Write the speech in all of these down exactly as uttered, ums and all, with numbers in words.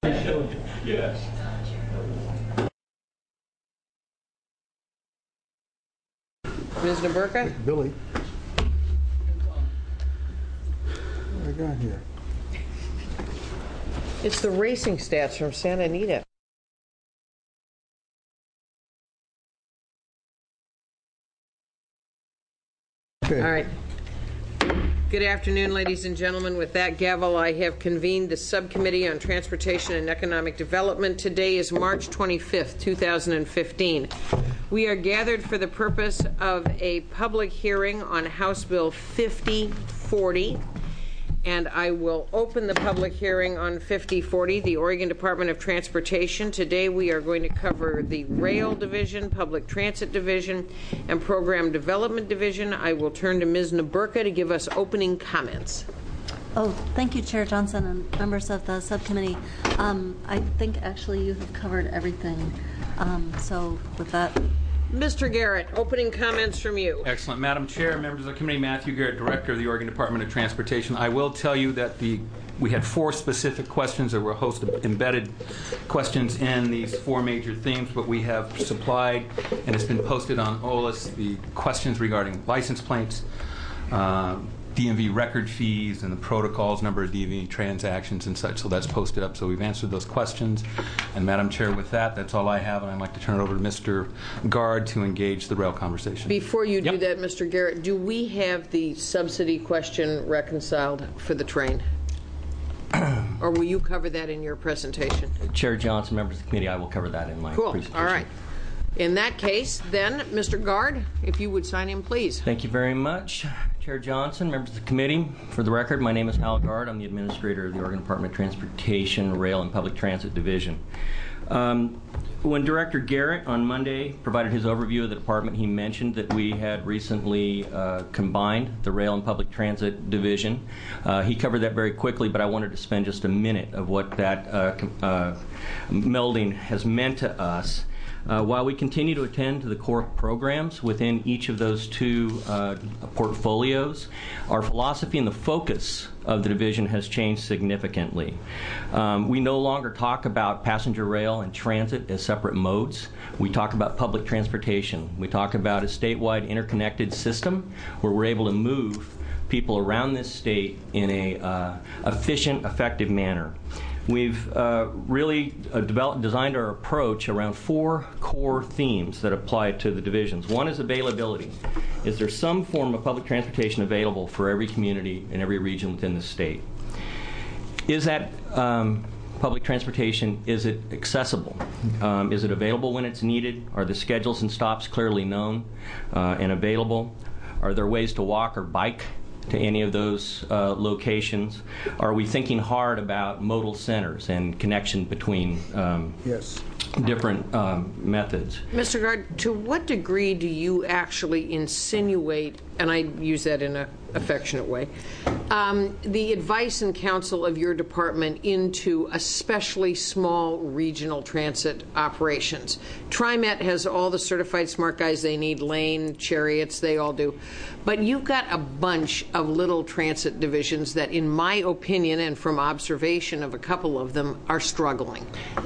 Yes. Miz Naburka? Billy. What I got here? It's the racing stats from Santa Anita. Okay. All right. Good afternoon, ladies and gentlemen. With that gavel, I have convened the Subcommittee on Transportation and Economic Development. Today is March twenty-fifth, two thousand fifteen. We are gathered for the purpose of a public hearing on House Bill fifty forty. And I will open the public hearing on fifty forty, the Oregon Department of Transportation. Today we are going to cover the Rail Division, Public Transit Division, and Program Development Division. I will turn to Miz Naburka to give us opening comments. Oh, thank you, Chair Johnson and members of the subcommittee. Um, I think actually you have covered everything. Um, so with that. Mister Garrett, opening comments from you. Excellent. Madam Chair, members of the committee, Matthew Garrett, Director of the Oregon Department of Transportation. I will tell you that the we had four specific questions. There were a host of embedded questions in these four major themes, but we have supplied, and it's been posted on O L A S, the questions regarding license plates, uh, D M V record fees, and the protocols, number of D M V transactions and such. So that's posted up. So we've answered those questions. And Madam Chair, with that, that's all I have. And I'd like to turn it over to Mister Gard to engage the rail conversation. Before you yep. do that, Mister Garrett, do we have the subsidy question reconciled for the train? Or will you cover that in your presentation? Chair Johnson, members of the committee, I will cover that in my cool. presentation. All right. In that case, then, Mister Gard, if you would sign in, please. Thank you very much, Chair Johnson, members of the committee. For the record, my name is Hal Gard. I'm the administrator of the Oregon Department of Transportation, Rail, and Public Transit Division. Um, when Director Garrett on Monday provided his overview of the department, he mentioned that we had recently uh, combined the Rail and Public Transit Division. Uh, he covered that very quickly, but I wanted to spend just a minute of what that uh, uh, melding has meant to us. Uh, while we continue to attend to the core programs within each of those two uh, portfolios, our philosophy and the focus of the division has changed significantly. Um, we no longer talk about passenger rail and transit as separate modes. We talk about public transportation. We talk about a statewide interconnected system where we're able to move people around this state in a uh, efficient, effective manner. We've uh, really uh, developed, designed our approach around four core themes that apply to the divisions. One is availability. Is there some form of public transportation available for every community in every region within the state? Is that um, public transportation, is it accessible? Um, is it available when it's needed? Are the schedules and stops clearly known uh, and available? Are there ways to walk or bike to any of those uh, locations? Are we thinking hard about modal centers and connection between um, yes. different um, methods? Mister Gard, to what degree do you actually insinuate, and I use that in an affectionate way, um, the advice and counsel of your department into especially small regional transit operations? TriMet has all the certified smart guys they need, Lane, Chariots, they all do. But you've got a bunch of little transit divisions that, in my opinion, and from observation of a couple of them, are struggling.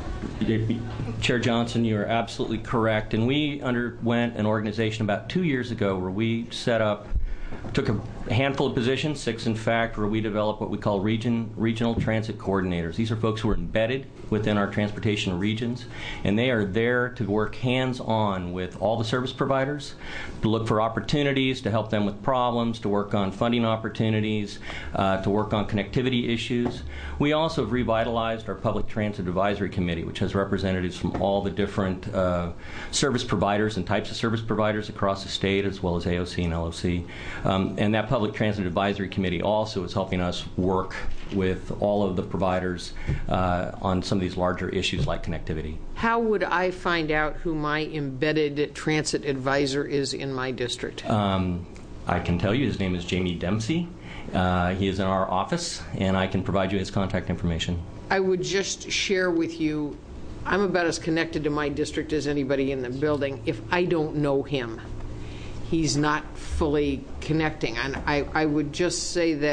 Chair Johnson, you are absolutely correct. And we underwent an organization about two years ago where we set up, took a handful of positions, six in fact, where we developed what we call region, regional transit coordinators. These are folks who are embedded within our transportation regions, and they are there to work hands-on with all the service providers, to look for opportunities, to help them with problems, to work on funding opportunities, uh, to work on connectivity issues. We also have revitalized our Public Transit Advisory Committee, which has representatives from all the different uh, service providers and types of service providers across the state, as well as A O C and L O C. Um, and that Public Transit Advisory Committee also is helping us work with all of the providers uh, on some of these larger issues like connectivity. How would I find out who my embedded transit advisor is in my district? Um, I can tell you his name is Jamie Dempsey. Uh, he is in our office, and I can provide you his contact information. I would just share with you, I'm about as connected to my district as anybody in the building. If I don't know him, he's not fully connecting. And I, I would just say that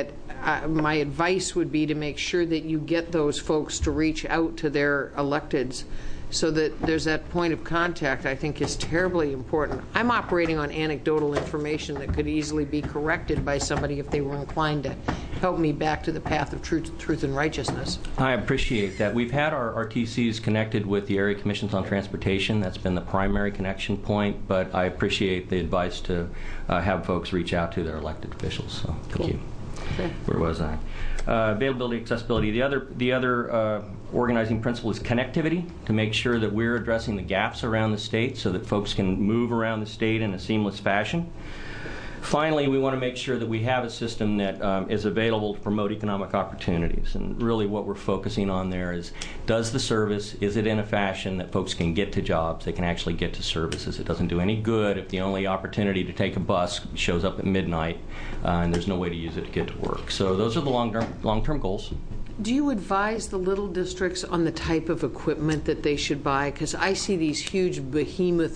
uh, my advice would be to make sure that you get those folks to reach out to their electeds so that there's that point of contact, I think, is terribly important. I'm operating on anecdotal information that could easily be corrected by somebody if they were inclined to help me back to the path of truth, truth and righteousness. I appreciate that. We've had our R T Cs connected with the area commissions on transportation. That's been the primary connection point, but I appreciate the advice to uh, have folks reach out to their elected officials. So thank Cool. you. Okay. Where was I? Uh, availability, accessibility. The other, the other uh, organizing principle is connectivity, to make sure that we're addressing the gaps around the state so that folks can move around the state in a seamless fashion. Finally, we want to make sure that we have a system that um, is available to promote economic opportunities. And really what we're focusing on there is, does the service, is it in a fashion that folks can get to jobs, they can actually get to services? It doesn't do any good if the only opportunity to take a bus shows up at midnight uh, and there's no way to use it to get to work. So those are the long-term long-term goals. Do you advise the little districts on the type of equipment that they should buy? Because I see these huge behemoth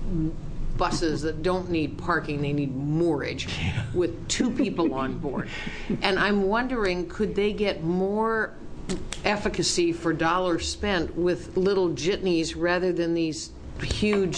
buses that don't need parking, they need moorage with two people on board. And I'm wondering, could they get more efficacy for dollars spent with little jitneys rather than these huge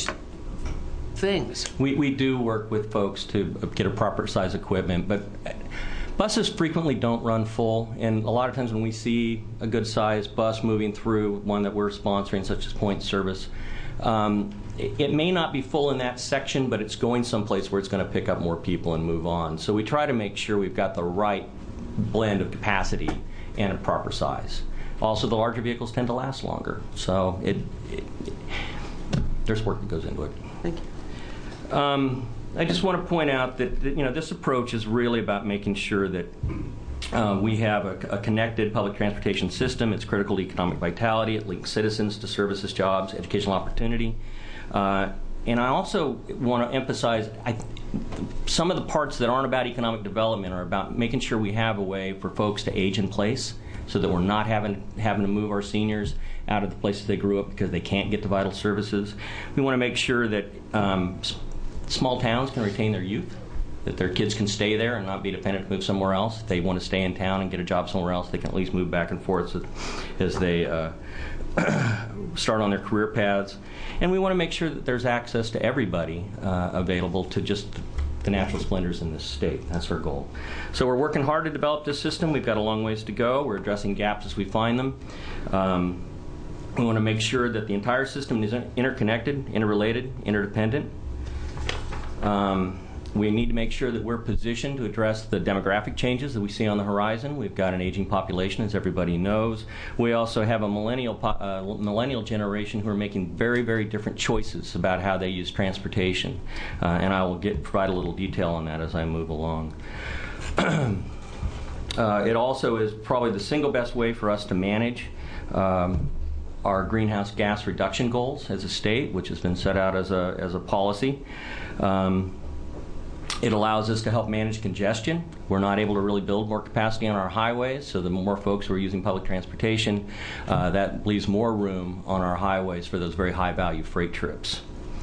things? We, we do work with folks to get a proper size equipment, but buses frequently don't run full, and a lot of times when we see a good sized bus moving through, one that we're sponsoring, such as Point Service, um, it may not be full in that section, but it's going someplace where it's going to pick up more people and move on. So we try to make sure we've got the right blend of capacity and a proper size. Also, the larger vehicles tend to last longer. So it, it, it there's work that goes into it. Thank you. Um, I just want to point out that, that you know this approach is really about making sure that Uh, we have a, a connected public transportation system. It's critical to economic vitality. It links citizens to services, jobs, educational opportunity. Uh, and I also want to emphasize I, some of the parts that aren't about economic development are about making sure we have a way for folks to age in place so that we're not having, having to move our seniors out of the places they grew up because they can't get to vital services. We want to make sure that um, s- small towns can retain their youth, that their kids can stay there and not be dependent to move somewhere else. If they want to stay in town and get a job somewhere else, they can at least move back and forth so, as they uh, start on their career paths. And we want to make sure that there's access to everybody uh, available to just the natural splendors in this state. That's our goal. So we're working hard to develop this system. We've got a long ways to go. We're addressing gaps as we find them. Um, we want to make sure that the entire system is interconnected, interrelated, interdependent. Um, We need to make sure that we're positioned to address the demographic changes that we see on the horizon. We've got an aging population, as everybody knows. We also have a millennial po- uh, millennial generation who are making very, very different choices about how they use transportation. Uh, and I will get provide a little detail on that as I move along. uh, it also is probably the single best way for us to manage um, our greenhouse gas reduction goals as a state, which has been set out as a, as a policy. Um, It allows us to help manage congestion. We're not able to really build more capacity on our highways, so the more folks who are using public transportation, uh, that leaves more room on our highways for those very high-value freight trips.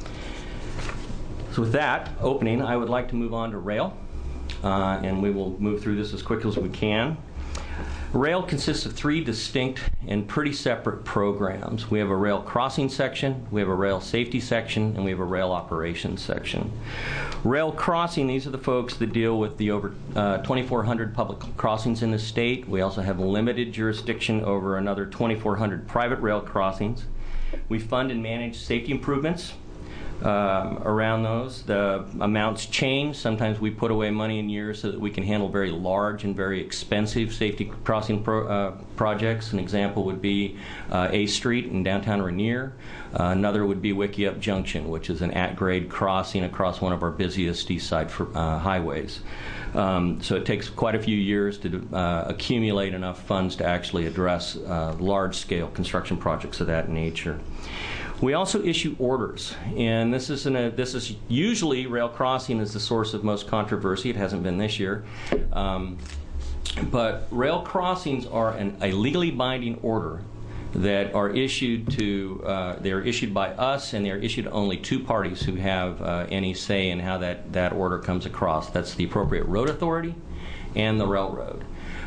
So with that opening, I would like to move on to rail, uh, and we will move through this as quickly as we can. Rail consists of three distinct and pretty separate programs. We have a rail crossing section, we have a rail safety section, and we have a rail operations section. Rail crossing, these are the folks that deal with the over uh, twenty-four hundred public crossings in the state. We also have limited jurisdiction over another twenty-four hundred private rail crossings. We fund and manage safety improvements Um, around those. The amounts change. Sometimes we put away money in years so that we can handle very large and very expensive safety crossing pro, uh, projects. An example would be uh, A Street in downtown Rainier. Uh, another would be Wickiup Junction, which is an at-grade crossing across one of our busiest east side for, uh, highways. Um, so it takes quite a few years to uh, accumulate enough funds to actually address uh, large-scale construction projects of that nature. We also issue orders, and this is in a, this is usually rail crossing is the source of most controversy. It hasn't been this year, um, but rail crossings are an, a legally binding order that are issued to uh, they are issued by us, and they are issued to only two parties who have uh, any say in how that that order comes across. That's the appropriate road authority and the railroad.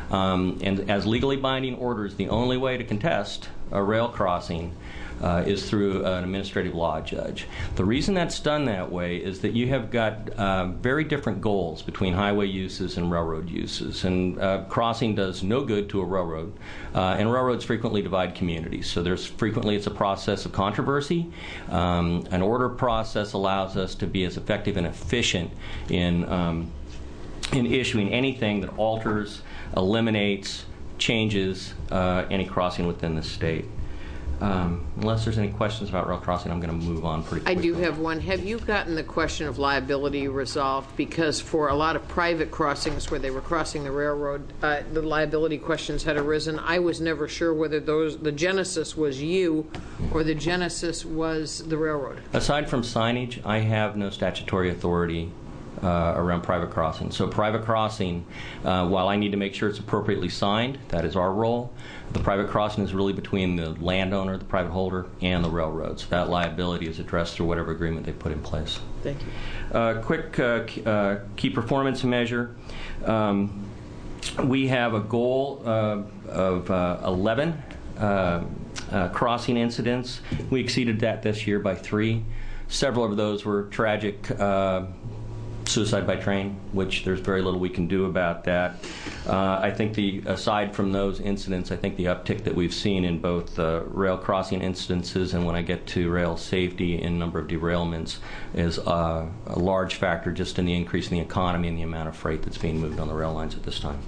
Um, and as legally binding orders, the only way to contest a rail crossing Uh, is through an administrative law judge. The reason that's done that way is that you have got uh, very different goals between highway uses and railroad uses, and uh, crossing does no good to a railroad, uh, and railroads frequently divide communities. So there's frequently it's a process of controversy. Um, an order process allows us to be as effective and efficient in um, in issuing anything that alters, eliminates, changes uh, any crossing within the state. Um, unless there's any questions about rail crossing, I'm going to move on pretty I quickly. do have one. Have you gotten the question of liability resolved? Because for a lot of private crossings where they were crossing the railroad, uh, the liability questions had arisen. I was never sure whether those the genesis was you or the genesis was the railroad. Aside from signage, I have no statutory authority uh, around private crossing. So private crossing, uh, while I need to make sure it's appropriately signed, that is our role, the private crossing is really between the landowner, the private holder, and the railroads. That liability is addressed through whatever agreement they put in place. Thank you. Uh, quick uh, key, uh, key performance measure. Um, we have a goal uh, of uh, eleven uh, uh, crossing incidents. We exceeded that this year by three. Several of those were tragic uh, suicide by train, which there's very little we can do about that. Uh, I think the aside from those incidents, I think the uptick that we've seen in both uh, rail crossing instances and when I get to rail safety in number of derailments is uh, a large factor just in the increase in the economy and the amount of freight that's being moved on the rail lines at this time.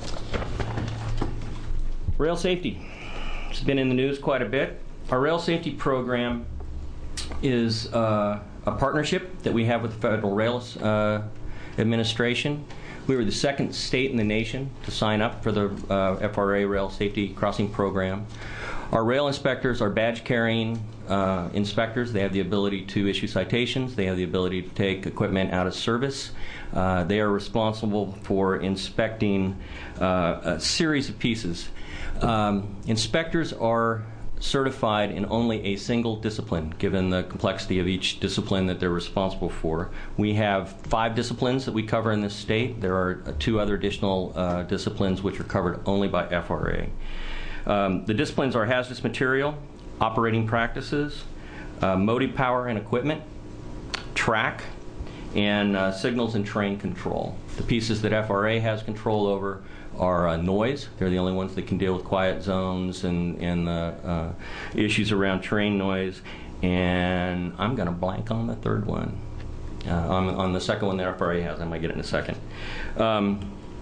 Rail safety. It's been in the news quite a bit. Our rail safety program is uh, a partnership that we have with the Federal Rail uh, Administration. We were the second state in the nation to sign up for the uh, F R A Rail Safety Crossing Program. Our rail inspectors are badge-carrying uh, inspectors. They have the ability to issue citations. They have the ability to take equipment out of service. Uh, they are responsible for inspecting uh, a series of pieces. Um, inspectors are certified in only a single discipline, given the complexity of each discipline that they're responsible for. We have five disciplines that we cover in this state. There are uh, two other additional uh, disciplines which are covered only by F R A. Um, the disciplines are hazardous material, operating practices, uh, motive power and equipment, track, and uh, signals and train control. The pieces that F R A has control over are uh, noise. They're the only ones that can deal with quiet zones and, and the uh, issues around train noise. And I'm going to blank on the third one. Uh, on, on the second one that F R A has, I might get it in a second. Um,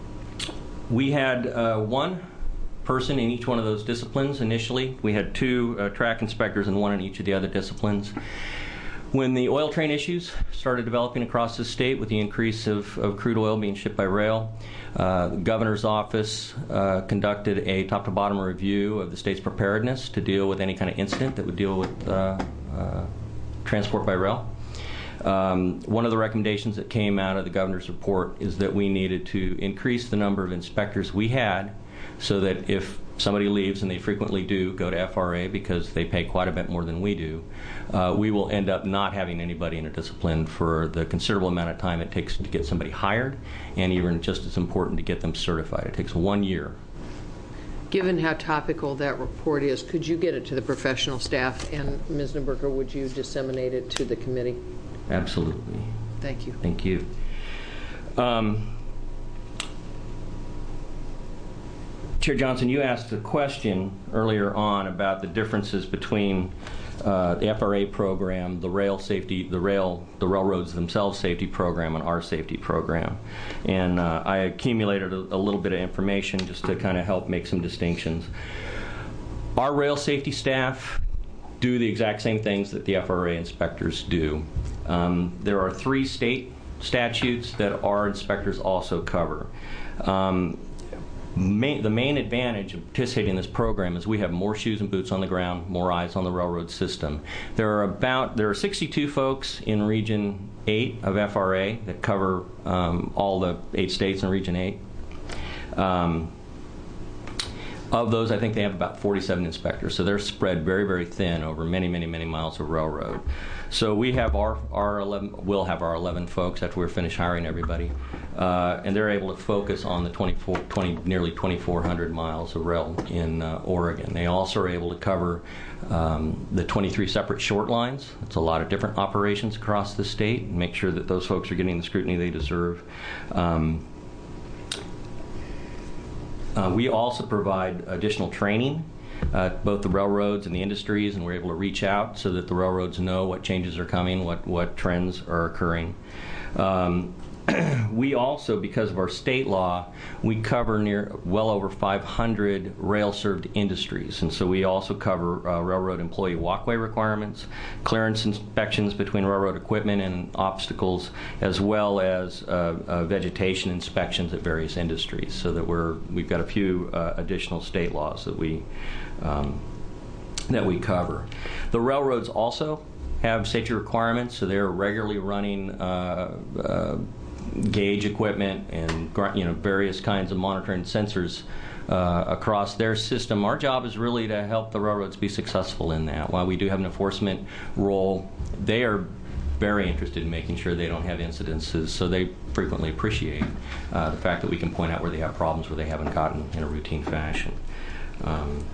we had uh, one person in each one of those disciplines initially. We had two uh, track inspectors and one in each of the other disciplines. When the oil train issues started developing across the state with the increase of, of crude oil being shipped by rail, uh, the governor's office uh, conducted a top-to-bottom review of the state's preparedness to deal with any kind of incident that would deal with uh, uh, transport by rail. Um, one of the recommendations that came out of the governor's report is that we needed to increase the number of inspectors we had so that if somebody leaves, and they frequently do go to F R A because they pay quite a bit more than we do, uh, we will end up not having anybody in a discipline for the considerable amount of time it takes to get somebody hired, and even just as important to get them certified. It takes one year. Given how topical that report is, could you get it to the professional staff, and Miz Neuberger, would you disseminate it to the committee? Absolutely. Thank you. Thank you. Um, Chair Johnson, you asked a question earlier on about the differences between uh, the F R A program, the rail safety, the rail, the railroads themselves safety program, and our safety program. And uh, I accumulated a, a little bit of information just to kind of help make some distinctions. Our rail safety staff do the exact same things that the F R A inspectors do. Um, there are three state statutes that our inspectors also cover. Um, Main, the main advantage of participating in this program is we have more shoes and boots on the ground, more eyes on the railroad system. There are about there are sixty-two folks in Region eight of F R A that cover um, all the eight states in Region eight. Um, Of those, I think they have about forty-seven inspectors, so they're spread very, very thin over many, many, many miles of railroad. So we have our, our eleven, we'll have our eleven folks after we're finished hiring everybody, uh, and they're able to focus on the twenty-four, twenty, nearly twenty-four hundred miles of rail in uh, Oregon. They also are able to cover um, the twenty-three separate short lines. It's a lot of different operations across the state, and make sure that those folks are getting the scrutiny they deserve. Um, Uh, we also provide additional training, uh, both the railroads and the industries, and we're able to reach out so that the railroads know what changes are coming, what, what trends are occurring. Um, we also, because of our state law, we cover near well over five hundred rail-served industries, and so we also cover uh, railroad employee walkway requirements, clearance inspections between railroad equipment and obstacles, as well as uh, uh, vegetation inspections at various industries. So that we're we've got a few uh, additional state laws that we um, that we cover. The railroads also have safety requirements, so they're regularly running Uh, uh, gauge equipment and you know various kinds of monitoring sensors uh, across their system. Our job is really to help the railroads be successful in that. While we do have an enforcement role, they are very interested in making sure they don't have incidences, so they frequently appreciate uh, the fact that we can point out where they have problems where they haven't gotten in a routine fashion. Um,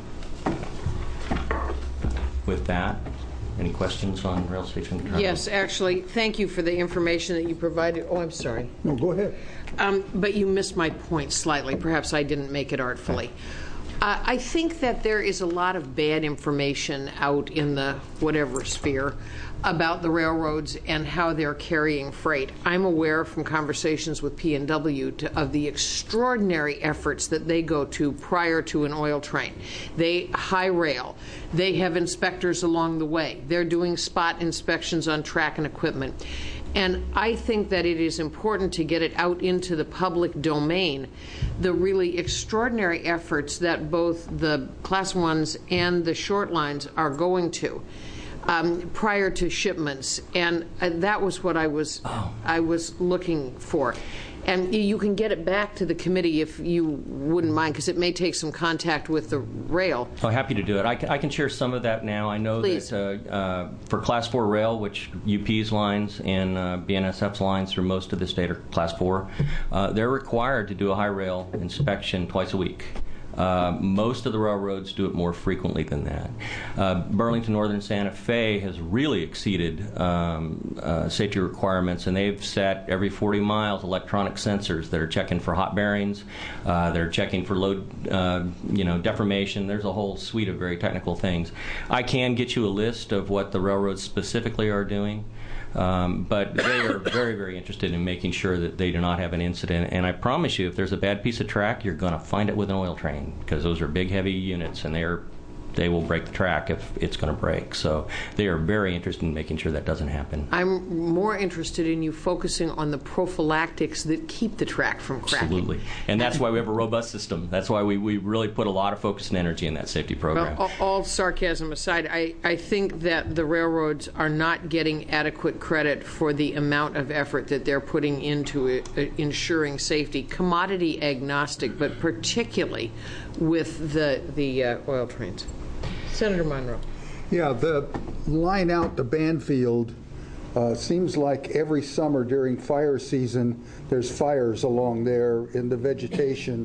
with that, any questions on rail safety and control? Yes, actually, thank you for the information that you provided. Oh, I'm sorry. No, go ahead. Um, but you missed my point slightly. Perhaps I didn't make it artfully. Uh, I think that there is a lot of bad information out in the whatever sphere about the railroads and how they're carrying freight. I'm aware from conversations with P and W to, of the extraordinary efforts that they go to prior to an oil train. They high rail. They have inspectors along the way. They're doing spot inspections on track and equipment. And I think that it is important to get it out into the public domain, the really extraordinary efforts that both the Class ones and the short lines are going to um, prior to shipments. And uh, that was what I was, oh. I was looking for. And you can get it back to the committee if you wouldn't mind, because it may take some contact with the rail. Oh, happy to do it. I can, I can share some of that now. I know Please. that uh, uh, for Class four rail, which U P's lines and uh, B N S F's lines through most of the state are Class four, uh, they're required to do a high rail inspection twice a week. Uh, most of the railroads do it more frequently than that. Uh, Burlington Northern Santa Fe has really exceeded um, uh, safety requirements, and they've set every forty miles electronic sensors that are checking for hot bearings, uh, they're checking for load, uh, you know, deformation. There's a whole suite of very technical things. I can get you a list of what the railroads specifically are doing. Um, but they are very, very interested in making sure that they do not have an incident. And I promise you, if there's a bad piece of track, you're going to find it with an oil train, because those are big, heavy units, and they are they will break the track if it's going to break. So they are very interested in making sure that doesn't happen. I'm more interested in you focusing on the prophylactics that keep the track from cracking. Absolutely. And that's why we have a robust system. That's why we, we really put a lot of focus and energy in that safety program. Well, all, all sarcasm aside, I, I think that the railroads are not getting adequate credit for the amount of effort that they're putting into it, uh, ensuring safety, commodity agnostic, but particularly with the, the uh, oil trains. Senator Monroe. Yeah, the line out to Banfield uh, seems like every summer during fire season there's fires along there in the vegetation.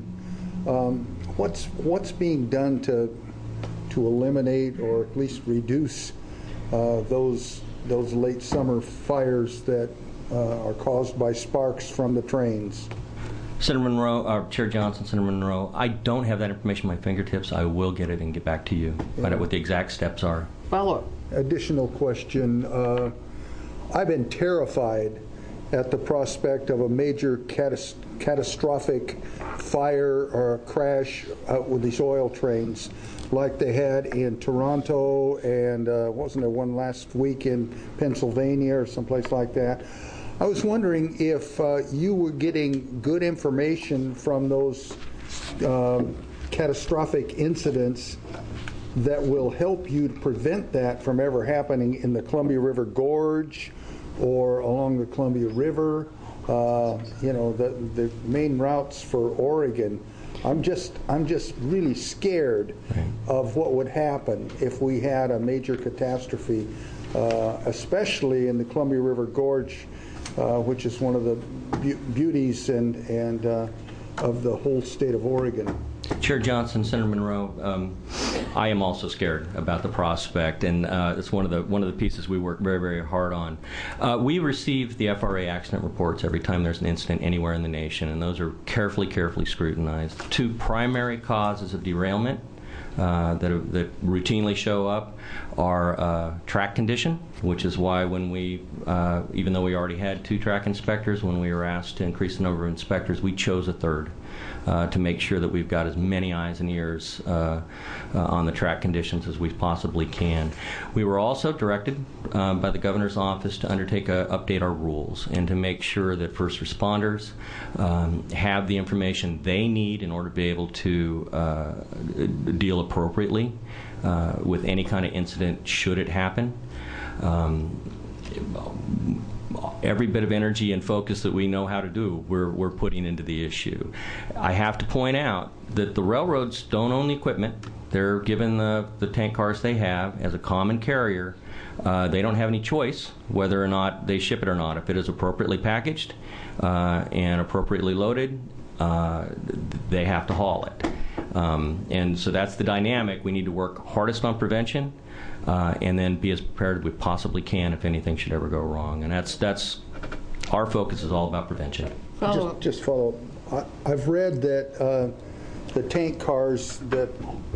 Um, what's what's being done to to eliminate or at least reduce uh, those those late summer fires that uh, are caused by sparks from the trains? Senator Monroe, uh, Chair Johnson, Senator Monroe, I don't have that information at my fingertips. I will get it and get back to you. Yeah. Find out what the exact steps are. Follow up. Additional question. Uh, I've been terrified at the prospect of a major catas catastrophic fire or crash out with these oil trains like they had in Toronto, and uh, wasn't there one last week in Pennsylvania or someplace like that? I was wondering if uh, you were getting good information from those uh, catastrophic incidents that will help you to prevent that from ever happening in the Columbia River Gorge or along the Columbia River, uh, you know, the, the main routes for Oregon. I'm just, I'm just really scared Right. of what would happen if we had a major catastrophe, uh, especially in the Columbia River Gorge, uh, which is one of the be- beauties and, and uh, of the whole state of Oregon. Chair Johnson, Senator Monroe, um, I am also scared about the prospect, and uh, it's one of the one of the pieces we work very, very hard on. Uh, we receive the F R A accident reports every time there's an incident anywhere in the nation, and those are carefully, carefully scrutinized. Two primary causes of derailment uh, that, are, that routinely show up are uh, track condition, which is why when we, uh, even though we already had two track inspectors, when we were asked to increase the number of inspectors, we chose a third. Uh, to make sure that we've got as many eyes and ears uh, uh, on the track conditions as we possibly can. We were also directed uh, by the governor's office to undertake a update our rules and to make sure that first responders um, have the information they need in order to be able to uh, deal appropriately uh, with any kind of incident should it happen. Um, Every bit of energy and focus that we know how to do, we're, we're putting into the issue. I have to point out that the railroads don't own the equipment. They're given the, the tank cars they have as a common carrier. Uh, they don't have any choice whether or not they ship it or not. If it is appropriately packaged uh, and appropriately loaded, uh, they have to haul it. Um, and so that's the dynamic. We need to work hardest on prevention. Uh, and then be as prepared as we possibly can if anything should ever go wrong. And that's that's our focus is all about prevention. Follow Just, just follow up. I, I've read that uh, the tank cars that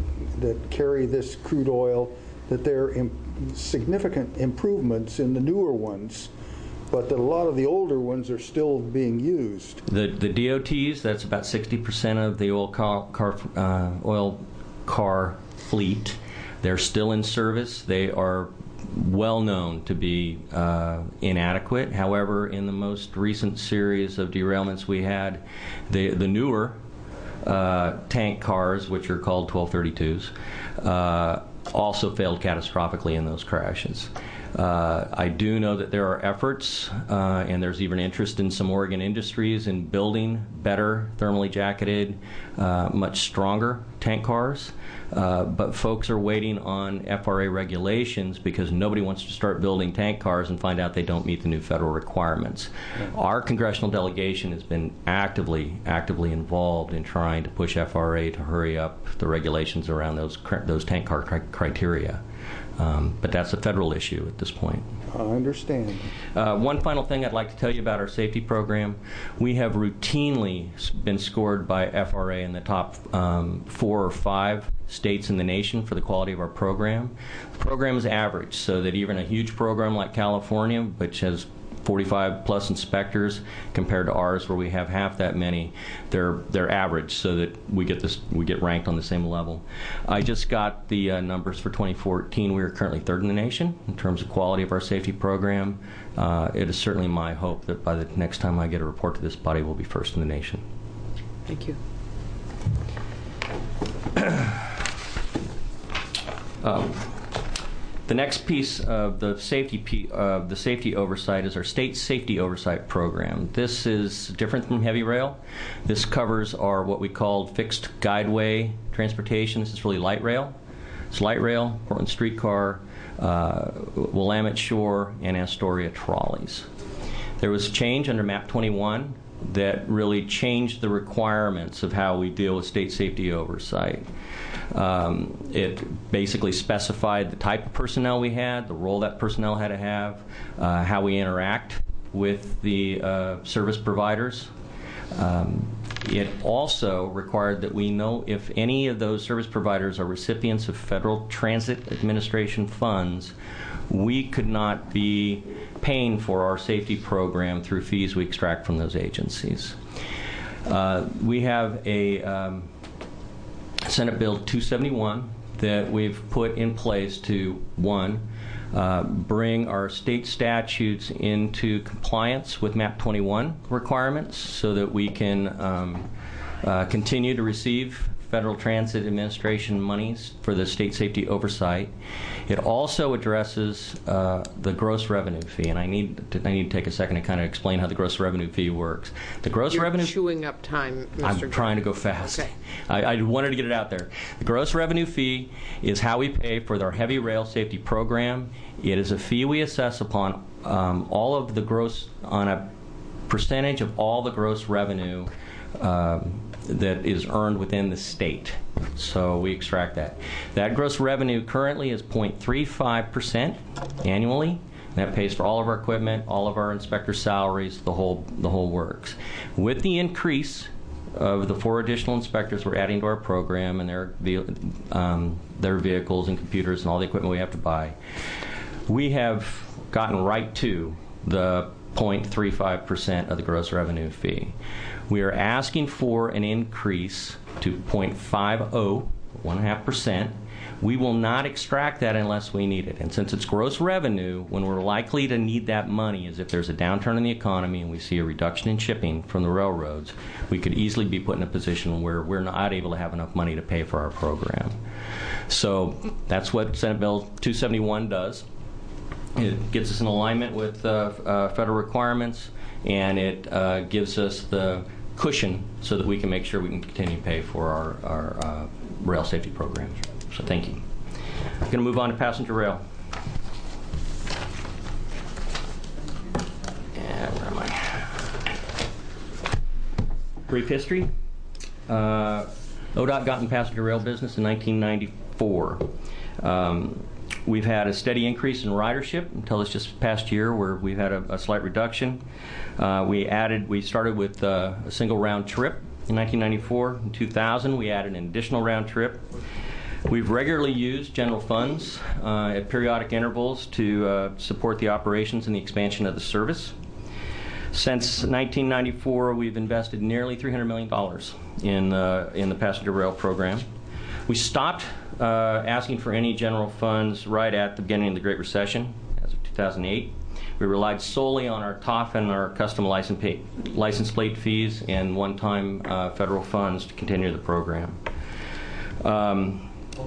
that carry this crude oil, that there are im- significant improvements in the newer ones, but that a lot of the older ones are still being used. The the D O Ts, that's about sixty percent of the oil car, car uh, oil car fleet. They're still in service. They are well known to be uh, inadequate. However, in the most recent series of derailments we had, the, the newer uh, tank cars, which are called twelve thirty-twos, uh, also failed catastrophically in those crashes. Uh, I do know that there are efforts, uh, and there's even interest in some Oregon industries in building better thermally jacketed, uh, much stronger tank cars. Uh, but folks are waiting on F R A regulations because nobody wants to start building tank cars and find out they don't meet the new federal requirements. Yeah. Our congressional delegation has been actively, actively involved in trying to push F R A to hurry up the regulations around those those tank car cri- criteria. Um, but that's a federal issue at this point. I understand. Uh, one final thing I'd like to tell you about our safety program. We have routinely been scored by F R A in the top um, four or five states in the nation for the quality of our program. The program is average, so that even a huge program like California, which has forty-five plus inspectors, compared to ours where we have half that many, they're they're average, so that we get this we get ranked on the same level. I just got the uh, numbers for twenty fourteen. We are currently third in the nation in terms of quality of our safety program. Uh, it is certainly my hope that by the next time I get a report to this body, we'll be first in the nation. Thank you. um, The next piece of the safety of uh, the safety oversight is our state safety oversight program. This is different from heavy rail. This covers our what we call fixed guideway transportation. This is really light rail. It's light rail, Portland streetcar, uh, Willamette Shore, and Astoria trolleys. There was a change under map twenty-one that really changed the requirements of how we deal with state safety oversight. Um, it basically specified the type of personnel we had, the role that personnel had to have, uh, how we interact with the uh, service providers. Um, it also required that we know if any of those service providers are recipients of Federal Transit Administration funds, we could not be paying for our safety program through fees we extract from those agencies. Uh, we have a um, Senate Bill two seventy-one that we've put in place to, one, uh, bring our state statutes into compliance with map twenty-one requirements so that we can um, uh, continue to receive Federal Transit Administration monies for the state safety oversight. It also addresses uh, the gross revenue fee, and I need to, I need to take a second to kind of explain how the gross revenue fee works. The gross You're revenue chewing up time, Mister I'm trying to go fast. Okay. I, I wanted to get it out there. The gross revenue fee is how we pay for our heavy rail safety program. It is a fee we assess upon um, all of the gross, on a percentage of all the gross revenue um, that is earned within the state. So we extract that. That gross revenue currently is zero point three five percent annually. That pays for all of our equipment, all of our inspector salaries, the whole the whole works. With the increase of the four additional inspectors we're adding to our program and their um, their vehicles and computers and all the equipment we have to buy, we have gotten right to the zero point three five percent of the gross revenue fee. We are asking for an increase to zero point five zero, one point five percent. We will not extract that unless we need it. And since it's gross revenue, when we're likely to need that money is if there's a downturn in the economy and we see a reduction in shipping from the railroads, we could easily be put in a position where we're not able to have enough money to pay for our program. So that's what Senate Bill two seventy-one does. It gets us in alignment with uh, uh, federal requirements, and it uh, gives us the cushion so that we can make sure we can continue to pay for our, our uh, rail safety programs. So thank you. I'm going to move on to passenger rail. And where am I? Brief history. Uh, O D O T got in passenger rail business in nineteen ninety-four. Um, we've had a steady increase in ridership until this just past year, where we've had a, a slight reduction. Uh, we added. We started with uh, a single round trip in nineteen ninety-four. In two thousand, we added an additional round trip. We've regularly used general funds uh, at periodic intervals to uh, support the operations and the expansion of the service. Since nineteen ninety-four, we've invested nearly three hundred million dollars in, uh, in the passenger rail program. We stopped uh, asking for any general funds right at the beginning of the Great Recession, as of two thousand eight. We relied solely on our T O F and our custom license, pay, license plate fees and one-time uh, federal funds to continue the program. Um,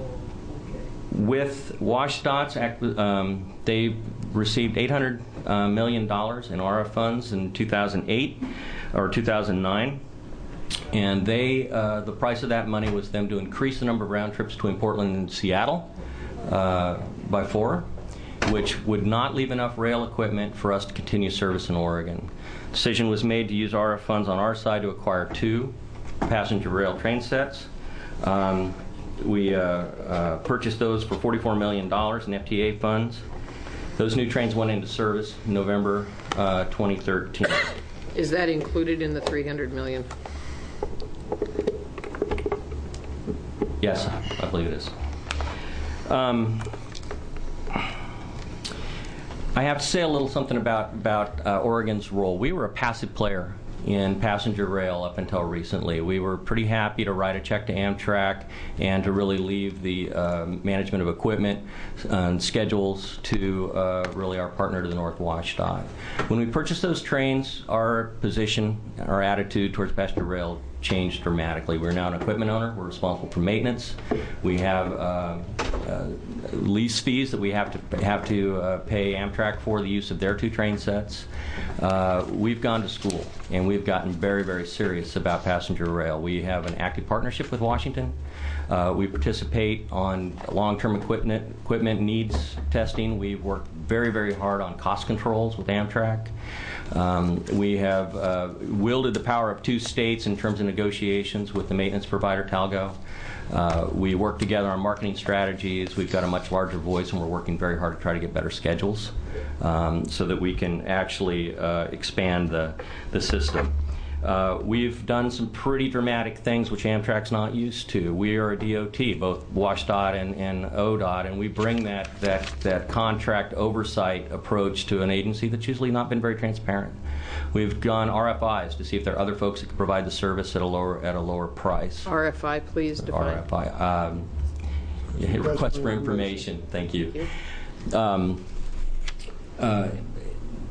With WashDOT's, um, they received eight hundred uh, million dollars in A R R A funds in two thousand eight or two thousand nine, and they uh, the price of that money was them to increase the number of round trips between Portland and Seattle uh, by four, which would not leave enough rail equipment for us to continue service in Oregon. Decision was made to use A R R A funds on our side to acquire two passenger rail train sets. Um, We uh, uh, purchased those for forty-four million dollars in F T A funds. Those new trains went into service in November uh, twenty thirteen. Is that included in the three hundred million dollars? Yes, I believe it is. Um, I have to say a little something about, about uh, Oregon's role. We were a passive player in passenger rail up until recently. We were pretty happy to write a check to Amtrak and to really leave the uh, management of equipment and schedules to uh, really our partner to the North, WashDOT. When we purchased those trains, our position, our attitude towards passenger rail changed dramatically. We're now an equipment owner. We're responsible for maintenance. We have uh, uh, lease fees that we have to have to uh, pay Amtrak for the use of their two train sets. Uh, we've gone to school, and we've gotten very, very serious about passenger rail. We have an active partnership with Washington. Uh, we participate on long-term equipment equipment needs testing. We've worked very, very hard on cost controls with Amtrak. Um, we have uh, wielded the power of two states in terms of negotiations with the maintenance provider, Talgo. Uh, we work together on marketing strategies. We've got a much larger voice, and we're working very hard to try to get better schedules um, so that we can actually uh, expand the, the system. Uh, we've done some pretty dramatic things which Amtrak's not used to. We are a D O T, both WashDOT and, and O D O T, and we bring that, that, that contract oversight approach to an agency that's usually not been very transparent. We've done R F Is to see if there are other folks that can provide the service at a lower at a lower price. R F I, please define. R F I, um, yeah, request for information. Thank you. Um, uh,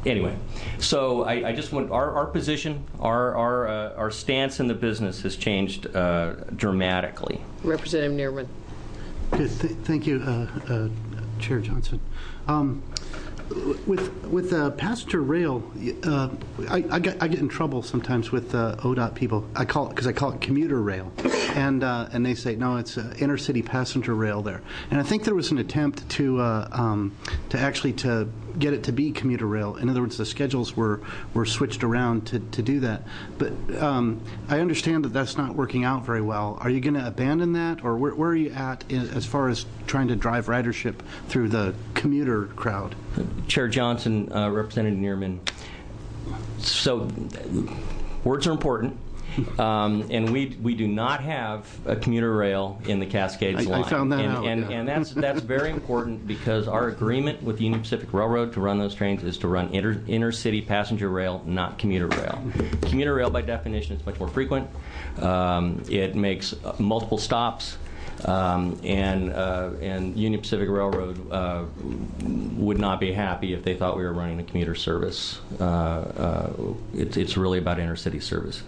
anyway, so I, I just want our, our position, our our uh, our stance in the business has changed uh, dramatically. Representative Neerman. Good. Th thank you, uh, uh, Chair Johnson. Um, With with uh, passenger rail, uh, I, I get I get in trouble sometimes with uh, O D O T people. I call it because I call it commuter rail, and uh, and they say no, it's uh, intercity passenger rail there. And I think there was an attempt to uh, um, to actually to get it to be commuter rail. In other words, the schedules were were switched around to, to do that. But um, I understand that that's not working out very well. Are you going to abandon that, or where, where are you at in, as far as trying to drive ridership through the commuter crowd? Chair Johnson, uh, Representative Neerman, so words are important, um, and we we do not have a commuter rail in the Cascades I, line. I found that and, out. And, yeah. and that's that's very important because our agreement with the Union Pacific Railroad to run those trains is to run inter, intercity passenger rail, not commuter rail. Commuter rail, by definition, is much more frequent. Um, it makes uh, multiple stops. Um, and uh, and Union Pacific Railroad uh, would not be happy if they thought we were running a commuter service. Uh, uh, it, it's really about intercity service.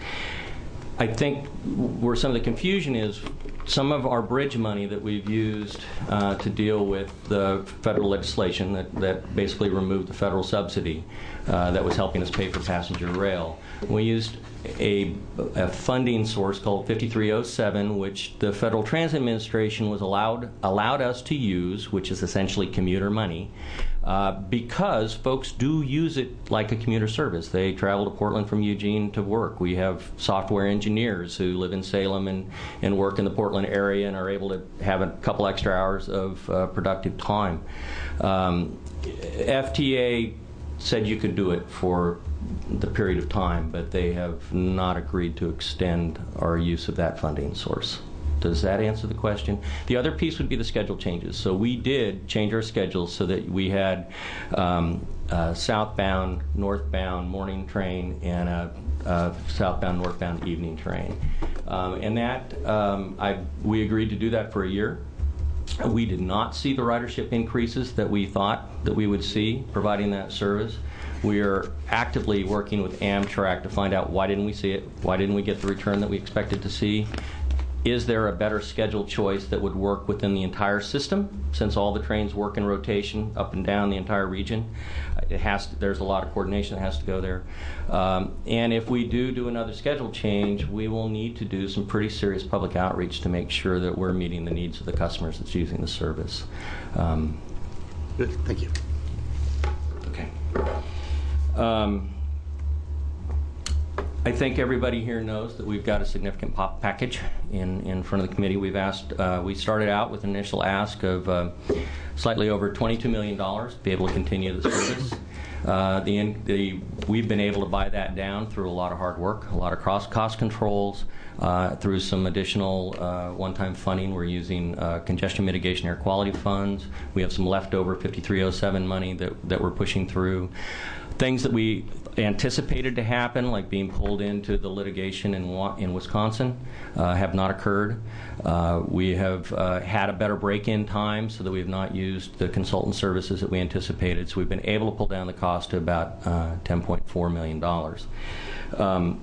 I think where some of the confusion is, some of our bridge money that we've used uh, to deal with the federal legislation that, that basically removed the federal subsidy uh, that was helping us pay for passenger rail. We used a, a funding source called fifty-three oh seven, which the Federal Transit Administration was allowed allowed us to use, which is essentially commuter money, uh, because folks do use it like a commuter service. They travel to Portland from Eugene to work. We have software engineers who live in Salem and, and work in the Portland area and are able to have a couple extra hours of uh, productive time. Um, F T A said you could do it for the period of time, but they have not agreed to extend our use of that funding source. Does that answer the question? The other piece would be the schedule changes. So we did change our schedules so that we had um, a southbound, northbound morning train and a, a southbound, northbound evening train. Um, and that, um, I, we agreed to do that for a year. We did not see the ridership increases that we thought that we would see providing that service. We are actively working with Amtrak to find out why didn't we see it, why didn't we get the return that we expected to see. Is there a better schedule choice that would work within the entire system, since all the trains work in rotation up and down the entire region? It has to, there's a lot of coordination that has to go there. Um, and if we do do another schedule change, we will need to do some pretty serious public outreach to make sure that we're meeting the needs of the customers that's using the service. Um, Good. Thank you. okay. Um, I think everybody here knows that we've got a significant pop package in, in front of the committee. We've asked, uh, we started out with an initial ask of uh, slightly over twenty-two million dollars to be able to continue the service. Uh, the, the, we've been able to buy that down through a lot of hard work, a lot of cross cost controls, uh, through some additional uh, one-time funding. We're using uh, congestion mitigation air quality funds. We have some leftover fifty-three oh seven money that, that we're pushing through. Things that we anticipated to happen, like being pulled into the litigation in, in Wisconsin, uh, have not occurred. Uh, we have uh, had a better break-in time so that we have not used the consultant services that we anticipated. So we've been able to pull down the cost to about uh, ten point four million dollars. Um,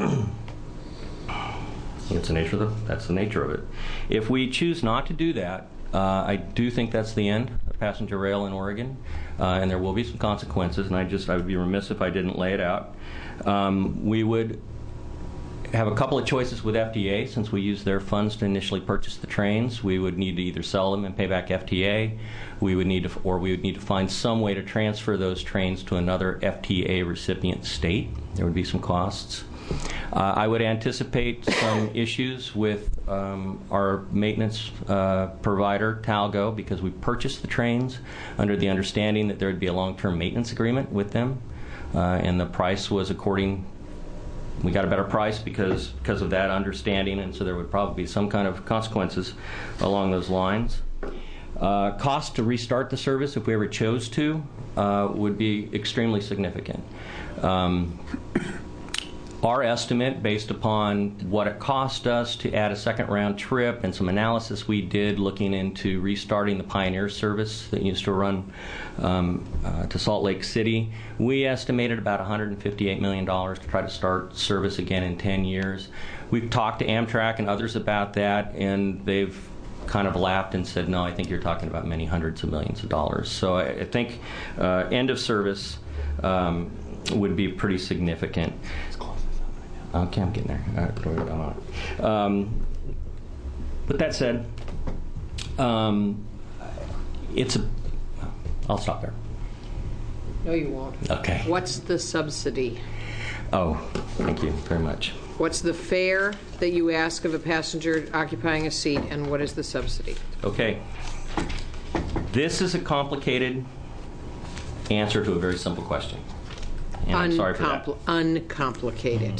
it's the nature of the, that's the nature of it. If we choose not to do that, uh, I do think that's the end of passenger rail in Oregon. Uh, and there will be some consequences, and I just I would be remiss if I didn't lay it out. Um, we would have a couple of choices with F T A. Since we used their funds to initially purchase the trains, we would need to either sell them and pay back F T A. We would need to, or we would need to find some way to transfer those trains to another F T A recipient state. There would be some costs. Uh, I would anticipate some issues with um, our maintenance uh, provider, Talgo, because we purchased the trains under the understanding that there would be a long-term maintenance agreement with them, uh, and the price was according. We got a better price because because of that understanding, and so there would probably be some kind of consequences along those lines. Uh, cost to restart the service, if we ever chose to, uh, would be extremely significant. Um, our estimate, based upon what it cost us to add a second round trip and some analysis we did looking into restarting the Pioneer service that used to run um, uh, to Salt Lake City, we estimated about one hundred fifty-eight million dollars to try to start service again in ten years. We've talked to Amtrak and others about that, and they've kind of laughed and said, no, I think you're talking about many hundreds of millions of dollars. So I, I think uh, end of service um, would be pretty significant. Okay, I'm getting there. Uh, um, but that said, um, it's a. I'll stop there. No, you won't. Okay. What's the subsidy? Oh, thank you very much. What's the fare that you ask of a passenger occupying a seat, and what is the subsidy? Okay. This is a complicated answer to a very simple question. And I'm sorry for that. Uncomplicated.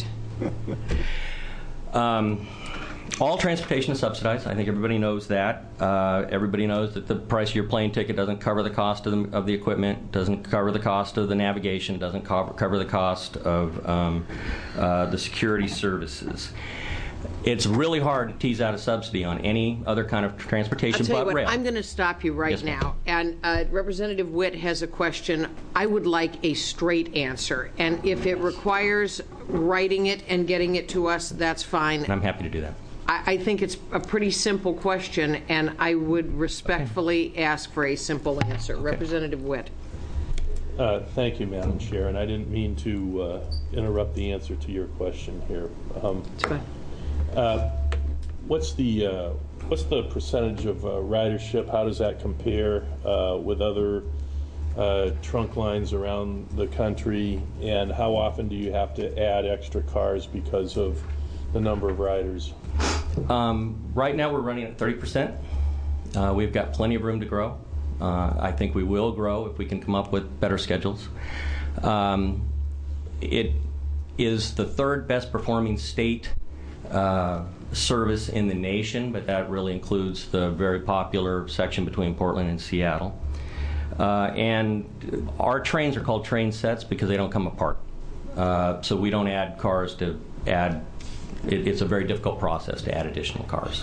Um, all transportation is subsidized. I think everybody knows that. Uh, everybody knows that the price of your plane ticket doesn't cover the cost of the, of the equipment, doesn't cover the cost of the navigation, doesn't cover, cover the cost of um, uh, the security services. It's really hard to tease out a subsidy on any other kind of transportation I'll tell but you what, rail. I'm going to stop you right Yes, ma'am. now. And uh, Representative Witt has a question. I would like a straight answer. And if it requires writing it and getting it to us, that's fine. And I'm happy to do that. I, I think it's a pretty simple question, and I would respectfully ask for a simple answer. Okay. Representative Witt. Uh, thank you, Madam Chair, and I didn't mean to uh, interrupt the answer to your question here. Um, It's fine. Uh, what's the uh, what's the percentage of uh, ridership? How does that compare uh, with other uh, trunk lines around the country? And how often do you have to add extra cars because of the number of riders? Um, right now we're running at thirty percent. Uh, we've got plenty of room to grow. Uh, I think we will grow if we can come up with better schedules. Um, it is the third best performing state Uh, service in the nation, but that really includes the very popular section between Portland and Seattle. Uh, and our trains are called train sets because they don't come apart. Uh, so we don't add cars to add, it, it's a very difficult process to add additional cars.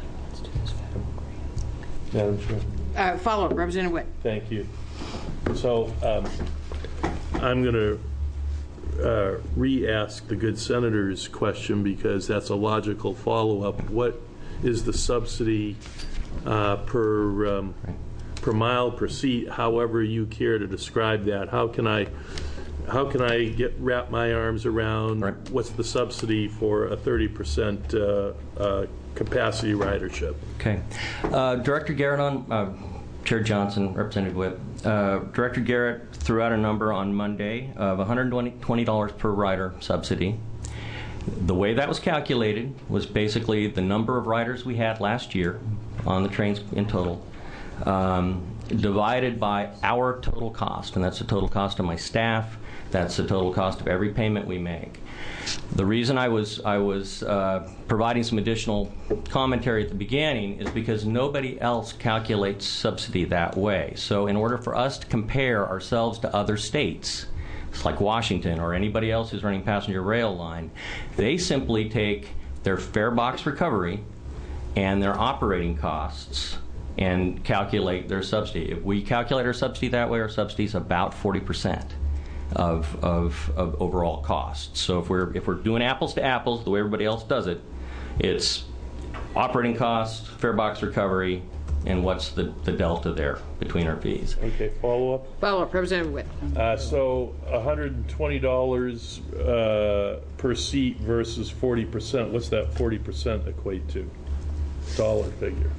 Madam Chair. Uh, follow up, Representative Witt. Thank you. So um, I'm going to Uh, re-ask the good senator's question because that's a logical follow-up. What is the subsidy uh, per um, per mile, per seat, however you care to describe that? How can I how can I get wrap my arms around right. what's the subsidy for a thirty percent uh, uh, capacity ridership? Okay. Uh, Director Garrett on, uh, Chair Johnson, Representative Witt. Uh, Director Garrett threw out a number on Monday of one hundred twenty dollars per rider subsidy. The way that was calculated was basically the number of riders we had last year on the trains in total, um, divided by our total cost, and that's the total cost of my staff, that's the total cost of every payment we make. The reason I was I was uh, providing some additional commentary at the beginning is because nobody else calculates subsidy that way. So in order for us to compare ourselves to other states, it's like Washington or anybody else who's running passenger rail line, they simply take their fare box recovery and their operating costs and calculate their subsidy. If we calculate our subsidy that way, our subsidy is about forty percent. Of, of, of overall costs. So if we're if we're doing apples to apples, the way everybody else does it, it's operating costs, fare box recovery, and what's the, the delta there between our fees. Okay, follow up. Follow up, Representative Witt. Uh, so one hundred twenty dollars uh, per seat versus forty percent. What's that forty percent equate to? Dollar figure.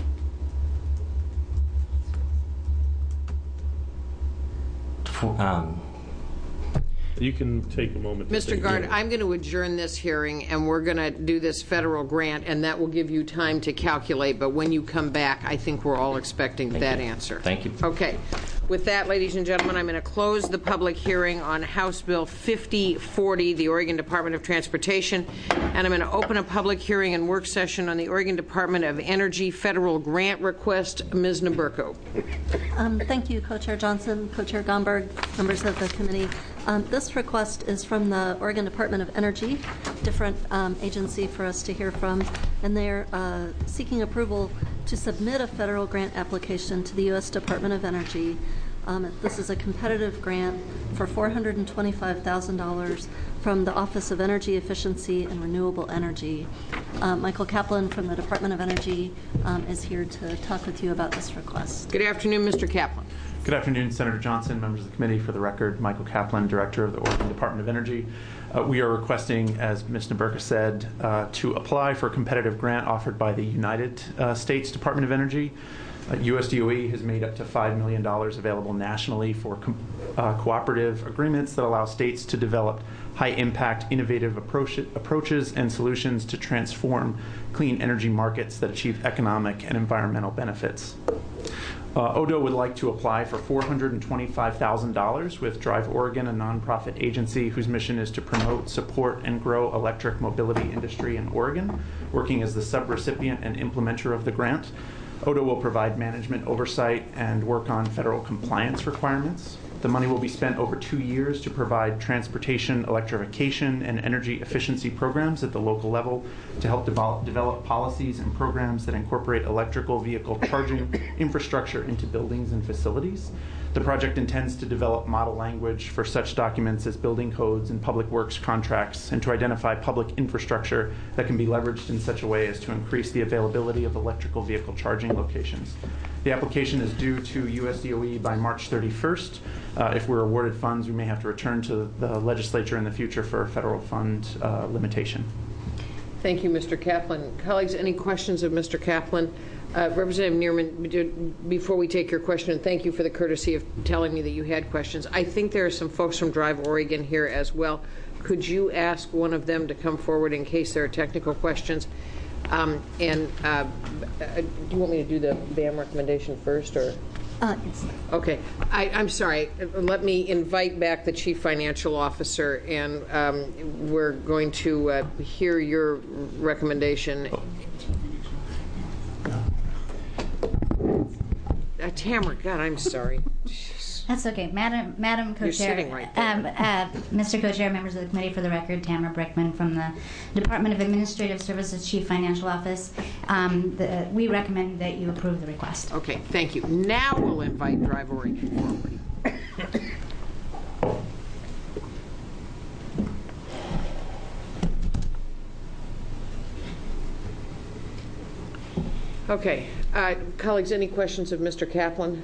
Um, You can take a moment. to Mister think. Gard, I'm going to adjourn this hearing, and we're going to do this federal grant, and that will give you time to calculate. But when you come back, I think we're all expecting Thank that you. answer. Thank you. Okay. With that, ladies and gentlemen, I'm going to close the public hearing on House Bill fifty forty, the Oregon Department of Transportation, and I'm going to open a public hearing and work session on the Oregon Department of Energy federal grant request. Miz Naburko. Um, thank you, Co-Chair Johnson, Co-Chair Gomberg, members of the committee. Um, this request is from the Oregon Department of Energy, different um, agency for us to hear from, and they're uh, seeking approval to submit a federal grant application to the U S Department of Energy. Um, this is a competitive grant for four hundred twenty-five thousand dollars from the Office of Energy Efficiency and Renewable Energy. Uh, Michael Kaplan from the Department of Energy um, is here to talk with you about this request. Good afternoon, Mister Kaplan. Good afternoon, Senator Johnson, members of the committee. For the record, Michael Kaplan, Director of the Oregon Department of Energy. Uh, we are requesting, as Miz Naburka said, uh, to apply for a competitive grant offered by the United uh, States Department of Energy. Uh, U S D O E has made up to five million dollars available nationally for com- uh, cooperative agreements that allow states to develop high-impact, innovative approach- approaches and solutions to transform clean energy markets that achieve economic and environmental benefits. Uh, O D O would like to apply for four hundred twenty-five thousand dollars with Drive Oregon, a nonprofit agency whose mission is to promote, support, and grow electric mobility industry in Oregon, working as the subrecipient and implementer of the grant. O D O will provide management oversight and work on federal compliance requirements. The money will be spent over two years to provide transportation, electrification, and energy efficiency programs at the local level to help develop, develop policies and programs that incorporate electrical vehicle charging infrastructure into buildings and facilities. The project intends to develop model language for such documents as building codes and public works contracts, and to identify public infrastructure that can be leveraged in such a way as to increase the availability of electrical vehicle charging locations. The application is due to U S D O E by March thirty-first. Uh, if we're awarded funds, we may have to return to the legislature in the future for a federal fund uh, limitation. Thank you, Mister Kaplan. Colleagues, any questions of Mister Kaplan? Uh, Representative Neerman, before we take your question, and thank you for the courtesy of telling me that you had questions, I think there are some folks from Drive Oregon here as well. Could you ask one of them to come forward in case there are technical questions? Um, and uh, do you want me to do the B A M recommendation first, or? Uh, yes. Okay. I, I'm sorry. Let me invite back the Chief Financial Officer, and um, we're going to uh, hear your recommendation. Uh, Tamara, God, I'm sorry. That's okay. Madam Madam Co-Chair. You're sitting right there. Um, uh, Mister Co-Chair, members of the committee, for the record, Tamara Brickman from the Department of Administrative Services Chief Financial Office. Um, the, we recommend that you approve the request. Okay, thank you. Now we'll invite Drive Oregon forward. Okay, uh, colleagues, any questions of Mister Kaplan?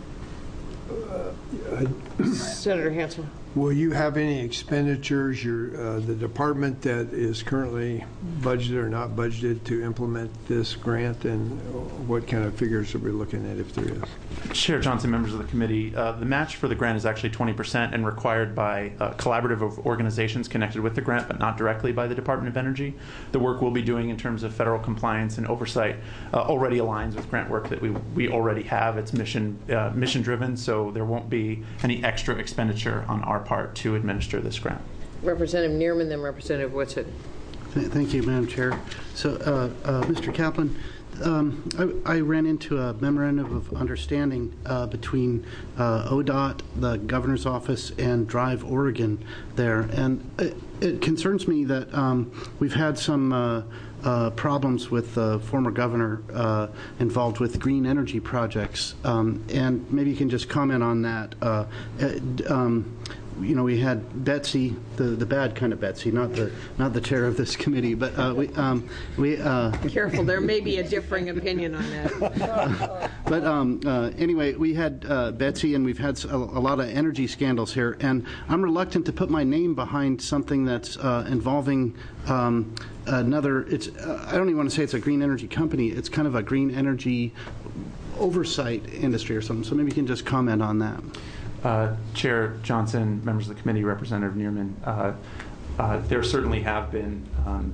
Senator Hansen. Will you have any expenditures, your, uh, the department that is currently budgeted or not budgeted to implement this grant, and what kind of figures are we looking at if there is? Chair Johnson, members of the committee, uh, the match for the grant is actually twenty percent and required by a collaborative of organizations connected with the grant, but not directly by the Department of Energy. The work we'll be doing in terms of federal compliance and oversight uh, already aligns with grant work that we, we already have. It's mission, uh, mission driven, so there won't be any extra expenditure on our part to administer this grant. Representative Neerman, then Representative Whitsitt. Th- Thank you, Madam Chair. So, uh, uh, Mister Kaplan, um, I, I ran into a memorandum of understanding uh, between uh, O D O T, the Governor's Office, and Drive Oregon there, and it, it concerns me that um, we've had some uh, uh, problems with the former governor uh, involved with green energy projects, um, and maybe you can just comment on that. Uh, um, You know, we had Betsy, the, the bad kind of Betsy, not the not the chair of this committee, but uh, we um, we. Uh, Careful, there may be a differing opinion on that. but um, uh, anyway, we had uh, Betsy, and we've had a, a lot of energy scandals here, and I'm reluctant to put my name behind something that's uh, involving um, another. It's uh, I don't even want to say it's a green energy company. It's kind of a green energy oversight industry or something. So maybe you can just comment on that. Uh, Chair Johnson, members of the committee, Representative Neerman, uh, uh, there certainly have been um,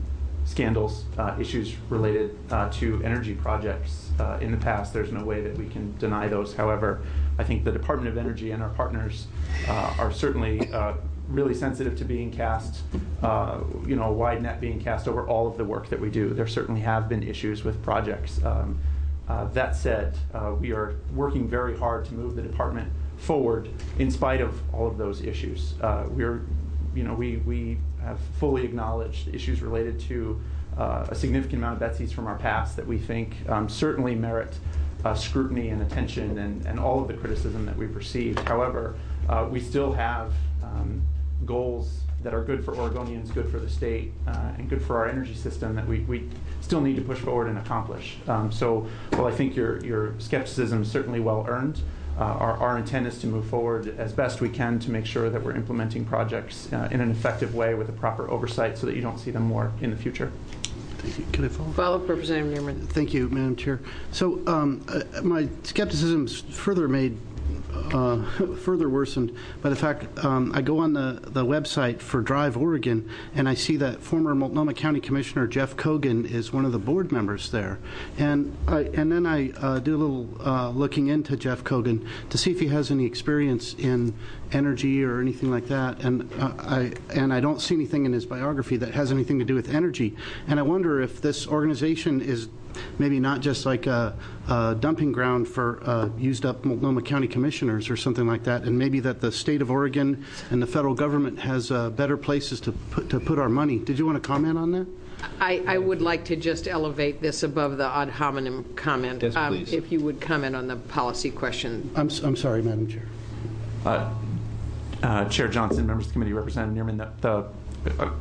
scandals, uh, issues related uh, to energy projects uh, in the past. There's no way that we can deny those. However, I think the Department of Energy and our partners uh, are certainly uh, really sensitive to being cast, uh, you know, a wide net being cast over all of the work that we do. There certainly have been issues with projects. Um, uh, that said, uh, we are working very hard to move the department forward in spite of all of those issues. Uh, we're, you know, we, we have fully acknowledged issues related to uh, a significant amount of Betsy's from our past that we think um, certainly merit uh, scrutiny and attention and, and all of the criticism that we've received. However, uh, we still have um, goals that are good for Oregonians, good for the state, uh, and good for our energy system that we, we still need to push forward and accomplish. Um, so while I think your, your skepticism is certainly well earned, uh, our, our intent is to move forward as best we can to make sure that we're implementing projects uh, in an effective way with a proper oversight so that you don't see them more in the future. Thank you. Can I follow? Follow up, Representative Newman. Thank you, Madam Chair. So um, uh, my skepticism is further made Uh, further worsened by the fact um, I go on the, the website for Drive Oregon and I see that former Multnomah County Commissioner Jeff Kogan is one of the board members there. And, I, and then I uh, do a little uh, looking into Jeff Kogan to see if he has any experience in energy or anything like that. And, uh, I, and I don't see anything in his biography that has anything to do with energy. And I wonder if this organization is maybe not just like a, a dumping ground for uh, used up Multnomah County commissioners or something like that, and maybe that the state of Oregon and the federal government has uh, better places to put, to put our money. Did you want to comment on that? I, I would like to just elevate this above the ad hominem comment. Yes, um, please. if you would comment on the policy question. I'm, I'm sorry, Madam Chair. Uh, uh, Chair Johnson, members of the committee, Representative Nierman, the, the uh,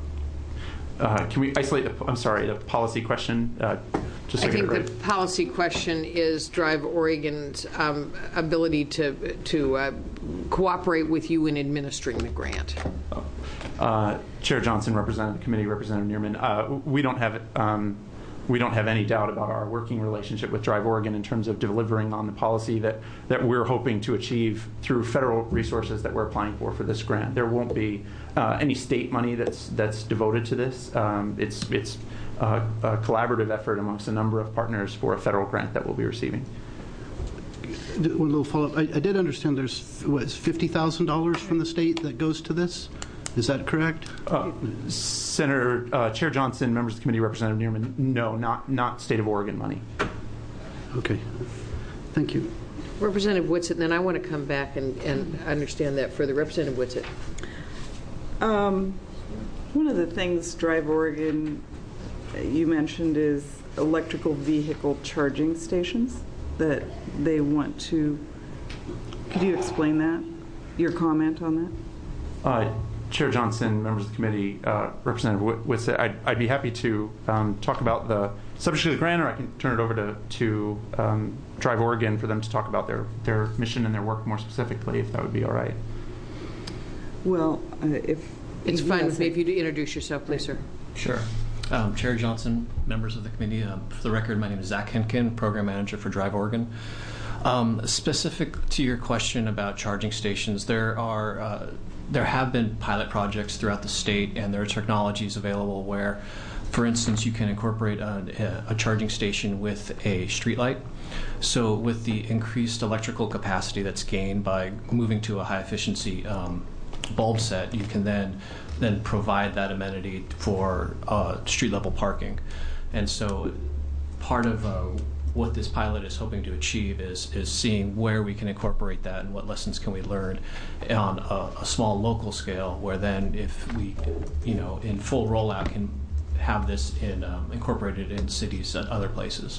uh, can we isolate the, I'm sorry, the policy question? Uh, just so I think get it the right. policy question is Drive Oregon's um, ability to, to uh, cooperate with you in administering the grant. Uh, Chair Johnson, Representative Committee, Representative Nierman, uh, we don't have um, we don't have any doubt about our working relationship with Drive Oregon in terms of delivering on the policy that that we're hoping to achieve through federal resources that we're applying for for this grant. There won't be uh, any state money that's that's devoted to this. Um, it's it's uh, a collaborative effort amongst a number of partners for a federal grant that we'll be receiving. One little follow-up. I, I did understand there's what, fifty thousand dollars from the state that goes to this. Is that correct? Uh, Senator uh, Chair Johnson, members of the committee, Representative Nierman, no, not not state of Oregon money. Okay. Thank you. Representative Whitsitt, and then I want to come back and, and understand that further. Representative Whitsitt. Um, one of the things Drive Oregon you mentioned is electrical vehicle charging stations that they want to. Could you explain that? Your comment on that? Uh, Chair Johnson, members of the committee, uh, Representative Whitsitt, I'd, I'd be happy to um, talk about the subject of the grant, or I can turn it over to, to um, Drive Oregon for them to talk about their, their mission and their work more specifically, if that would be all right. Well, uh, if... It's fine with me if you introduce yourself, please, sir. Sure. Um, Chair Johnson, members of the committee, um, for the record, my name is Zach Henkin, Program Manager for Drive Oregon. Um, specific to your question about charging stations, there are uh, there have been pilot projects throughout the state, and there are technologies available where, for instance, you can incorporate a, a charging station with a streetlight. So with the increased electrical capacity that's gained by moving to a high efficiency um, bulb set, you can then then provide that amenity for uh, street level parking. And so part of uh, what this pilot is hoping to achieve is is seeing where we can incorporate that and what lessons can we learn on a, a small local scale, where then if we, you know, in full rollout can have this in um, incorporated in cities and other places.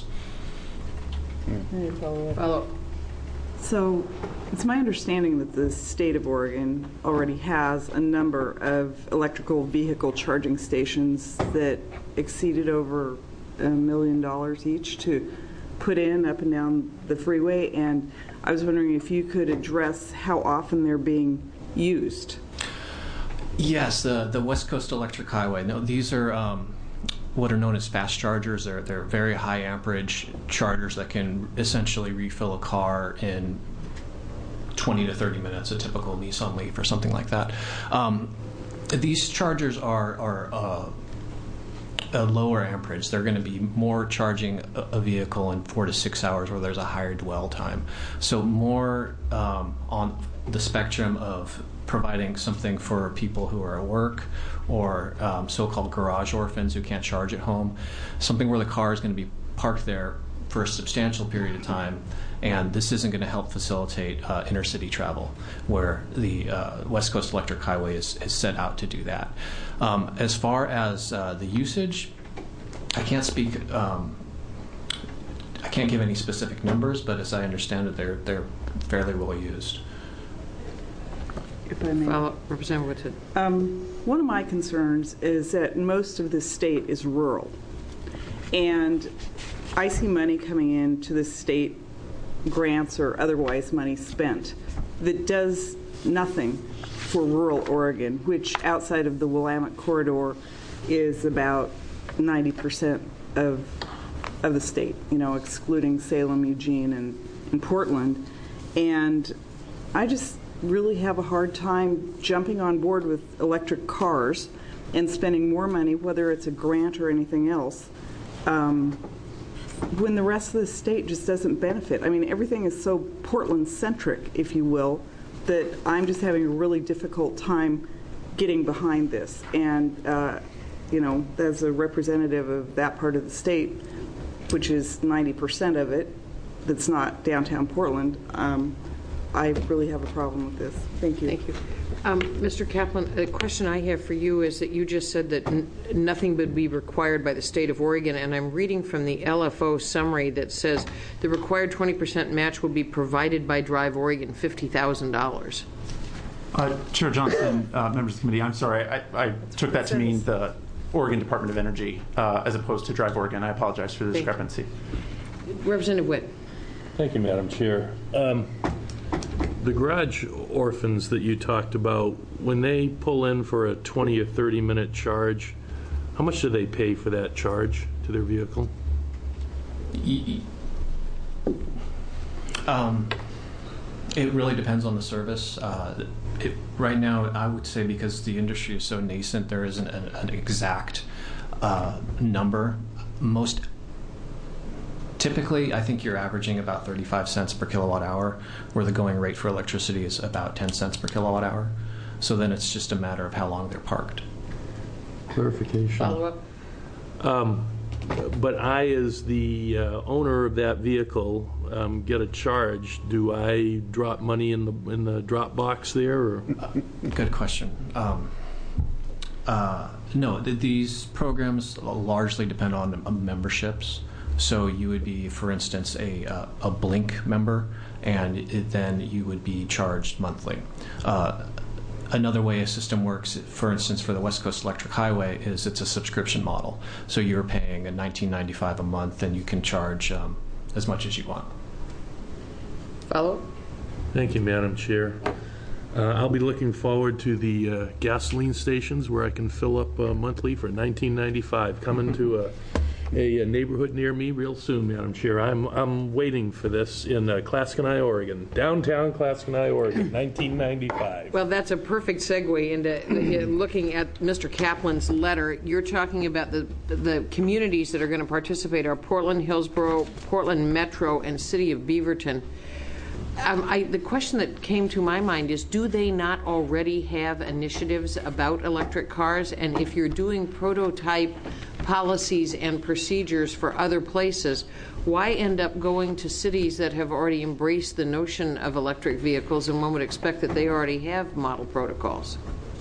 Any follow-up? Follow. So it's my understanding that the state of Oregon already has a number of electrical vehicle charging stations that exceeded over a million dollars each to put in up and down the freeway, and I was wondering if you could address how often they're being used. Yes, the the West Coast Electric Highway. No, these are um, what are known as fast chargers. They're they're very high amperage chargers that can essentially refill a car in twenty to thirty minutes. A typical Nissan Leaf or something like that. Um, these chargers are are uh, a lower amperage. They're going to be more charging a, a vehicle in four to six hours where there's a higher dwell time. So more um, on the spectrum of providing something for people who are at work or um, so-called garage orphans who can't charge at home, something where the car is going to be parked there for a substantial period of time, and this isn't going to help facilitate uh, intercity travel, where the uh, West Coast Electric Highway is, is set out to do that. Um, as far as uh, the usage, I can't speak, um, I can't give any specific numbers, but as I understand it, they're, they're fairly well used. If I may. Follow, Representative Whitted. Um, one of my concerns is that most of this state is rural. And I see money coming into the state, grants or otherwise money spent, that does nothing for rural Oregon, which outside of the Willamette corridor is about ninety percent of of the state, you know, excluding Salem, Eugene, and, and Portland. And I just really have a hard time jumping on board with electric cars and spending more money, whether it's a grant or anything else, um, when the rest of the state just doesn't benefit. I mean, everything is so Portland-centric, if you will, that I'm just having a really difficult time getting behind this. And, uh, you know, as a representative of that part of the state, which is ninety percent of it, that's not downtown Portland, um, I really have a problem with this. Thank you. Thank you. Um, Mister Kaplan, the question I have for you is that you just said that n nothing would be required by the state of Oregon, and I'm reading from the L F O summary that says the required twenty percent match will be provided by Drive Oregon, fifty thousand dollars. Uh, Chair Johnson, uh, members of the committee, I'm sorry, I, I took that to mean the Oregon Department of Energy uh, as opposed to Drive Oregon. I apologize for the Thank discrepancy. You. Representative Witt. Thank you, Madam Chair. Um, the garage orphans that you talked about, when they pull in for a twenty or thirty minute charge, how much do they pay for that charge to their vehicle? Um, it really depends on the service. Uh, it, right now, I would say because the industry is so nascent, there isn't an, an exact uh, number. Most Typically, I think you're averaging about thirty-five cents per kilowatt hour, where the going rate for electricity is about ten cents per kilowatt hour. So then it's just a matter of how long they're parked. Clarification. Follow up. Um, but I, as the uh, owner of that vehicle, um, get a charge. Do I drop money in the in the drop box there? Or? Uh, good question. Um, uh, no, th these programs largely depend on uh, memberships. So you would be, for instance, a, uh, a Blink member, and it, then you would be charged monthly. Uh, another way a system works, for instance, for the West Coast Electric Highway, is it's a subscription model. So you're paying a nineteen ninety-five a month, and you can charge um, as much as you want. Follow? Thank you, Madam Chair. Uh, I'll be looking forward to the uh, gasoline stations where I can fill up uh, monthly for nineteen ninety-five, coming to a A, a neighborhood near me real soon, Madam Chair. I'm I'm waiting for this in uh, Claskeneye, Oregon, downtown Claskeneye, Oregon, nineteen ninety-five. Well, that's a perfect segue into looking at Mister Kaplan's letter. You're talking about the the communities that are going to participate are Portland, Hillsborough, Portland Metro, and City of Beaverton. Um, I, the question that came to my mind is, do they not already have initiatives about electric cars? And if you're doing prototype policies and procedures for other places, why end up going to cities that have already embraced the notion of electric vehicles, and one would expect that they already have model protocols?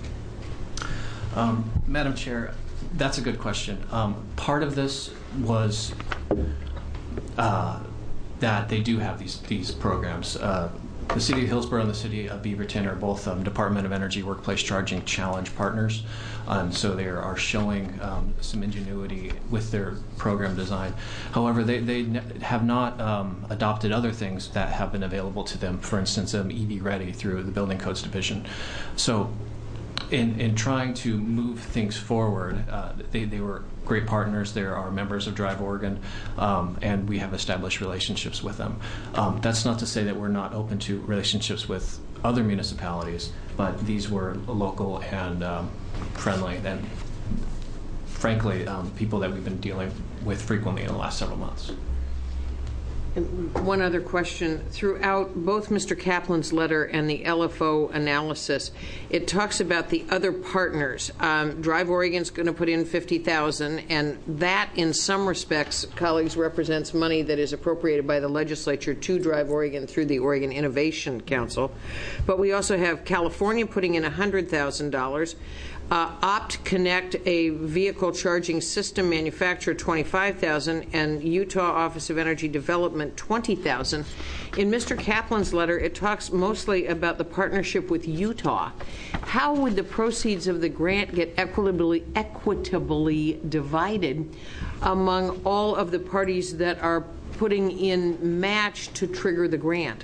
Um, Madam Chair, that's a good question. Um, part of this was uh, that they do have these these programs. Uh, the City of Hillsborough and the City of Beaverton are both um, Department of Energy Workplace Charging Challenge partners, um, so they are showing um, some ingenuity with their program design. However, they, they have not um, adopted other things that have been available to them, for instance, um, E V Ready through the Building Codes Division. So in, in trying to move things forward, uh, they, they were great partners. They are members of Drive Oregon, um, and we have established relationships with them. Um, that's not to say that we're not open to relationships with other municipalities, but these were local and um, friendly, and frankly, um, people that we've been dealing with frequently in the last several months. And one other question. Throughout both Mister Kaplan's letter and the L F O analysis, it talks about the other partners. Um, Drive Oregon's going to put in fifty thousand dollars, and that, in some respects, colleagues, represents money that is appropriated by the legislature to Drive Oregon through the Oregon Innovation Council. But we also have California putting in one hundred thousand dollars. Uh, Opt Connect, a vehicle charging system manufacturer, twenty-five thousand dollars, and Utah Office of Energy Development, twenty thousand dollars. In Mister Kaplan's letter, it talks mostly about the partnership with Utah. How would the proceeds of the grant get equitably, equitably divided among all of the parties that are putting in match to trigger the grant?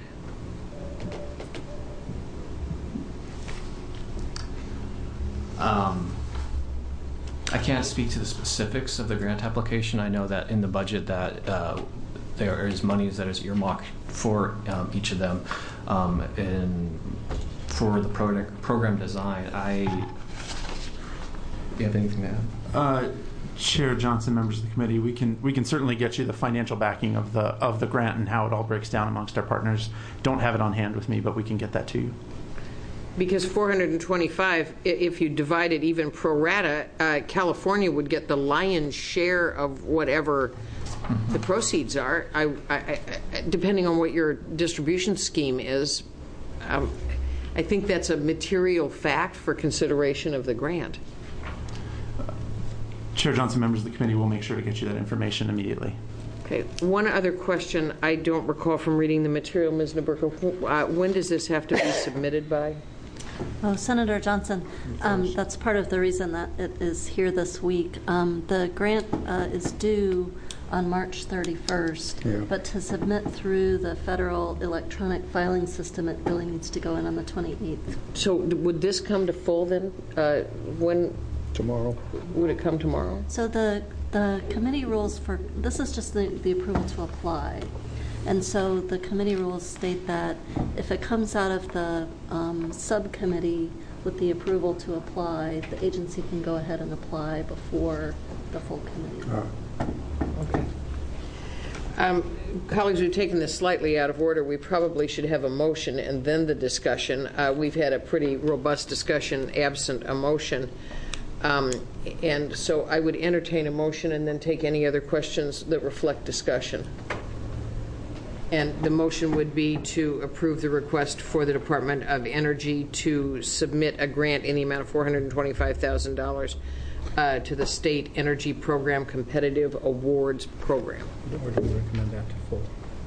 Um, I can't speak to the specifics of the grant application. I know that in the budget that uh, there is money that is earmarked for um, each of them. Um, and for the pro program design, I... Do you have anything to add? Uh, Chair Johnson, members of the committee, we can we can certainly get you the financial backing of the of the grant and how it all breaks down amongst our partners. Don't have it on hand with me, but we can get that to you. Because four hundred twenty-five, if you divide it even pro rata, uh, California would get the lion's share of whatever the proceeds are. I, I, I, depending on what your distribution scheme is, um, I think that's a material fact for consideration of the grant. Chair Johnson, members of the committee, will make sure to get you that information immediately. Okay. One other question I don't recall from reading the material, Miz Naburka. Uh, when does this have to be submitted by? Oh, Senator Johnson, um, that's part of the reason that it is here this week. Um, the grant uh, is due on March thirty-first, yeah. But to submit through the federal electronic filing system, it really needs to go in on the twenty-eighth. So would this come to full then? Uh, when? Tomorrow. Would it come tomorrow? So the the committee rules for, this is just the, the approval to apply. And so the committee rules state that if it comes out of the um, subcommittee with the approval to apply, the agency can go ahead and apply before the full committee. Uh. Okay. Um, colleagues, we've taken this slightly out of order. We probably should have a motion and then the discussion. Uh, we've had a pretty robust discussion absent a motion. Um, and so I would entertain a motion and then take any other questions that reflect discussion. And the motion would be to approve the request for the Department of Energy to submit a grant in the amount of four hundred twenty-five thousand dollars uh, to the State Energy Program Competitive Awards Program. Or do we recommend that to full?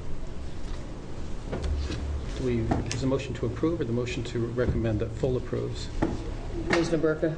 Do we, is the motion to approve or the motion to recommend that full approves? Miz Naburka?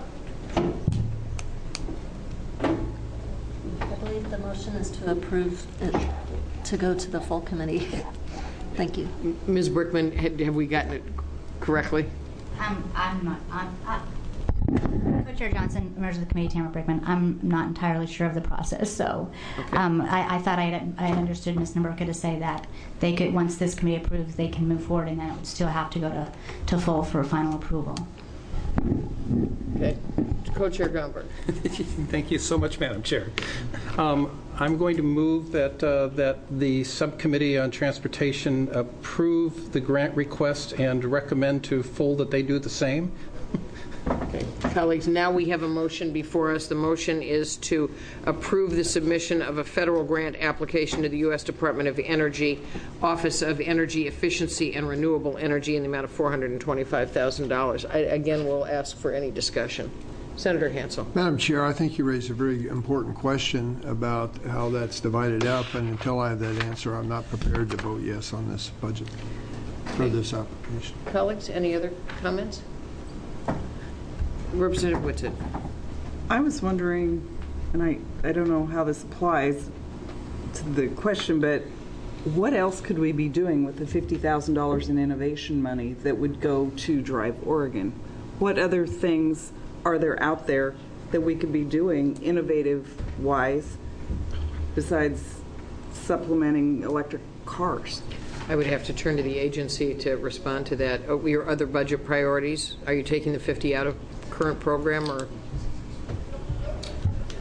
I believe the motion is to approve it to go to the full committee. Thank you. Miz Brickman, have we gotten it correctly? Um, I'm not. I'm, uh, Co-Chair Johnson, members of the committee, Tamara Brickman, I'm not entirely sure of the process, so okay. um, I, I thought I had, I had understood Miz Naburka to say that they could, once this committee approves, they can move forward, and then it would still have to go to, to full for final approval. Okay. Co-Chair Gomberg. Thank you so much, Madam Chair. Um, I'm going to move that uh, that the Subcommittee on Transportation approve the grant request and recommend to full that they do the same. Okay. Colleagues, now we have a motion before us. The motion is to approve the submission of a federal grant application to the U S Department of Energy, Office of Energy Efficiency and Renewable Energy in the amount of four hundred twenty-five thousand dollars. I, again, will ask for any discussion. Senator Hansel. Madam Chair, I think you raised a very important question about how that's divided up, and until I have that answer, I'm not prepared to vote yes on this budget for this application. Colleagues, any other comments? Representative Whitson. I was wondering, and I, I don't know how this applies to the question, but what else could we be doing with the fifty thousand dollars in innovation money that would go to Drive Oregon? What other things are there out there that we could be doing innovative-wise besides supplementing electric cars? I would have to turn to the agency to respond to that. Oh, your other budget priorities, are you taking the fifty out of current program or?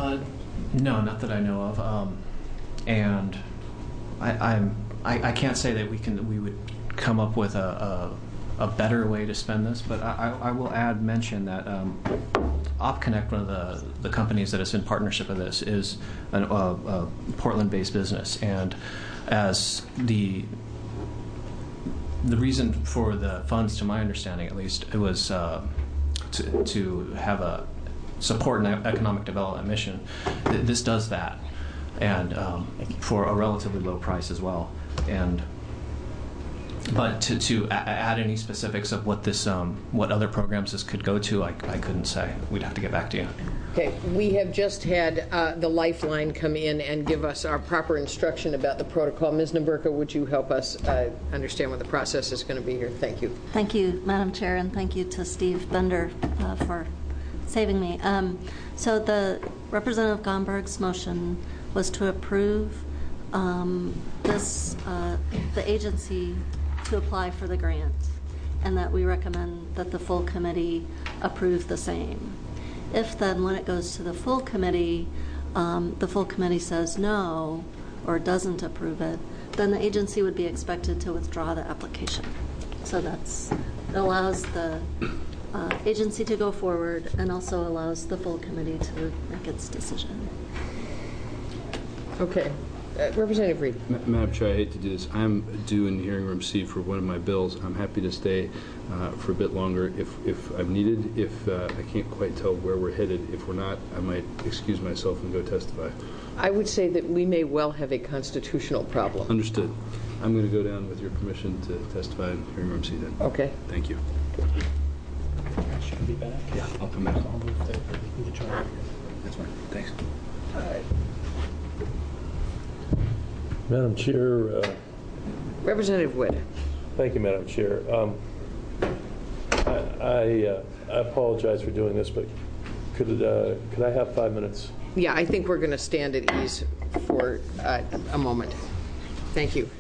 Uh, no, not that I know of. Um, and I, I'm I, I can't say that we can we would come up with a, a, a better way to spend this, but I, I will add mention that um, OpConnect, one of the, the companies that is in partnership with this, is an, a, a Portland-based business, and as the the reason for the funds, to my understanding at least, it was uh, to, to have a support an economic development mission. This does that, and um, for a relatively low price as well. And but to, to a- add any specifics of what this, um, what other programs this could go to, I, I couldn't say. We'd have to get back to you. Okay, we have just had uh, the Lifeline come in and give us our proper instruction about the protocol. Miz Naburka, would you help us uh, understand what the process is going to be here? Thank you. Thank you, Madam Chair, and thank you to Steve Bender uh, for saving me. Um, so the Representative Gomberg's motion was to approve um, this, uh, the agency to apply for the grant, and that we recommend that the full committee approve the same. If then, when it goes to the full committee, um, the full committee says no or doesn't approve it, then the agency would be expected to withdraw the application. So that's, it allows the uh, agency to go forward and also allows the full committee to make its decision. Okay. Uh, Representative Reed. Ma- Madam Chair, I hate to do this. I'm due in hearing room C for one of my bills. I'm happy to stay uh, for a bit longer if, if I'm needed. If uh, I can't quite tell where we're headed, if we're not, I might excuse myself and go testify. I would say that we may well have a constitutional problem. Understood. I'm going to go down with your permission to testify in hearing room C then. Okay. Thank you. Should be back. Yeah, I'll come back. I'll move that we can try. That's fine. Thanks. All right. Madam Chair. Uh, Representative Witt. Thank you, Madam Chair. Um, I, I, uh, I apologize for doing this, but could uh, could I have five minutes? Yeah, I think we're going to stand at ease for uh, a moment. Thank you.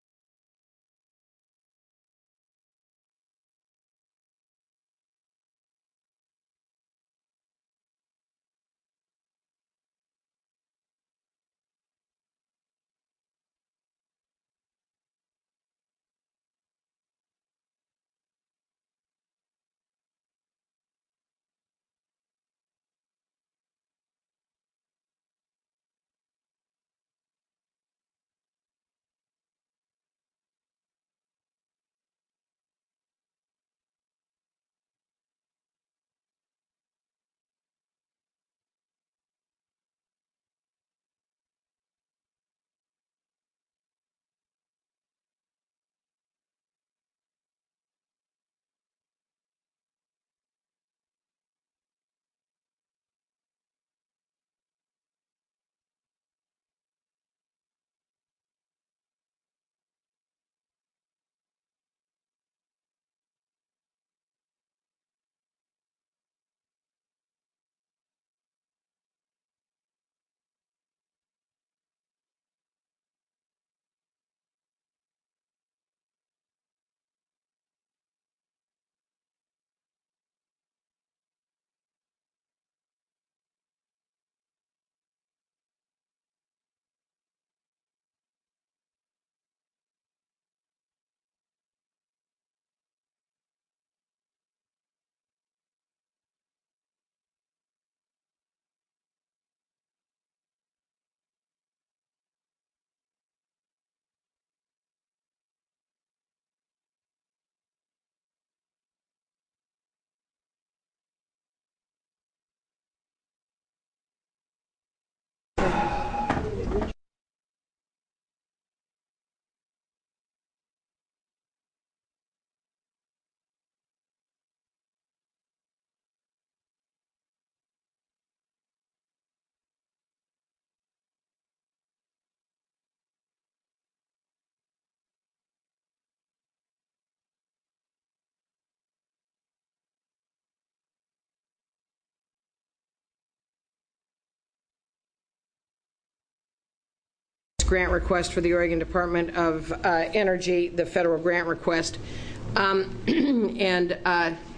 Grant request for the Oregon Department of uh, Energy, the federal grant request. Um, and uh,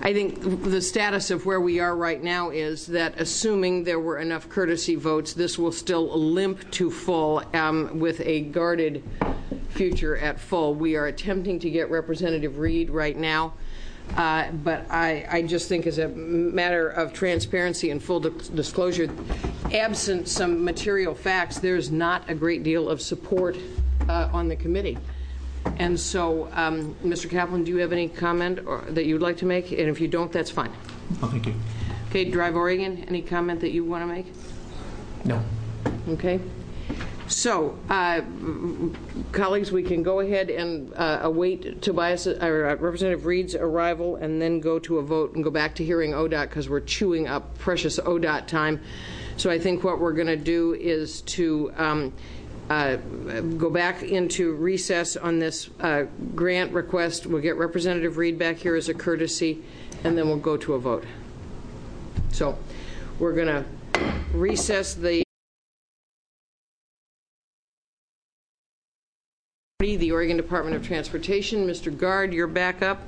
I think the status of where we are right now is that, assuming there were enough courtesy votes, this will still limp to full um, with a guarded future at full. We are attempting to get Representative Reed right now, uh, but I, I just think as a matter of transparency and full disclosure, absent some material facts, there's not a great deal of support uh, on the committee. And so, um, Mister Kaplan, do you have any comment or, that you would like to make? And if you don't, that's fine. Oh, thank you. Okay, Drive Oregon, any comment that you want to make? No. Okay. So, uh, colleagues, we can go ahead and uh, await Tobias, uh, Representative Reed's arrival and then go to a vote and go back to hearing O D O T because we're chewing up precious O D O T time. So I think what we're going to do is to um, Uh, go back into recess on this uh, grant request. We'll get Representative Reed back here as a courtesy, and then we'll go to a vote. So we're going to recess the the Oregon Department of Transportation. Mister Gard, you're back up.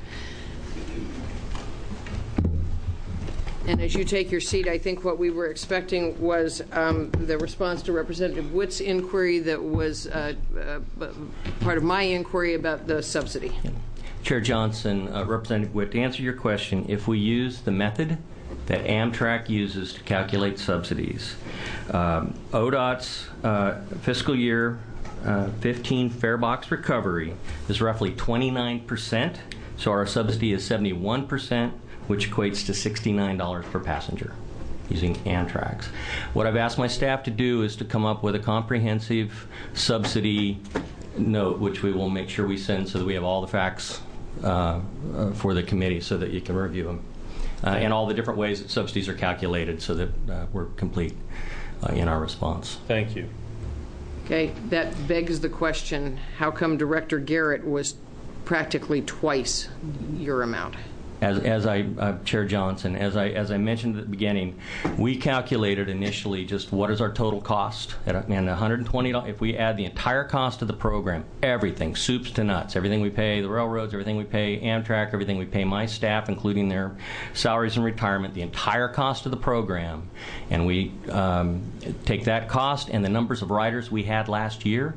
And as you take your seat, I think what we were expecting was um, the response to Representative Witt's inquiry that was uh, uh, part of my inquiry about the subsidy. Chair Johnson, uh, Representative Witt, to answer your question, if we use the method that Amtrak uses to calculate subsidies, um, O D O T's uh, fiscal year uh, fifteen fare box recovery is roughly twenty-nine percent, so our subsidy is seventy-one percent, which equates to sixty-nine dollars per passenger using Amtrak's. What I've asked my staff to do is to come up with a comprehensive subsidy note, which we will make sure we send so that we have all the facts uh, uh, for the committee so that you can review them, uh, and all the different ways that subsidies are calculated so that uh, we're complete uh, in our response. Thank you. Okay, that begs the question, how come Director Garrett was practically twice your amount? As, as I, uh, Chair Johnson, as I, as I mentioned at the beginning, we calculated initially just what is our total cost, at, and one hundred twenty dollars, if we add the entire cost of the program, everything, soups to nuts, everything we pay the railroads, everything we pay Amtrak, everything we pay my staff, including their salaries and retirement, the entire cost of the program, and we um, take that cost and the numbers of riders we had last year,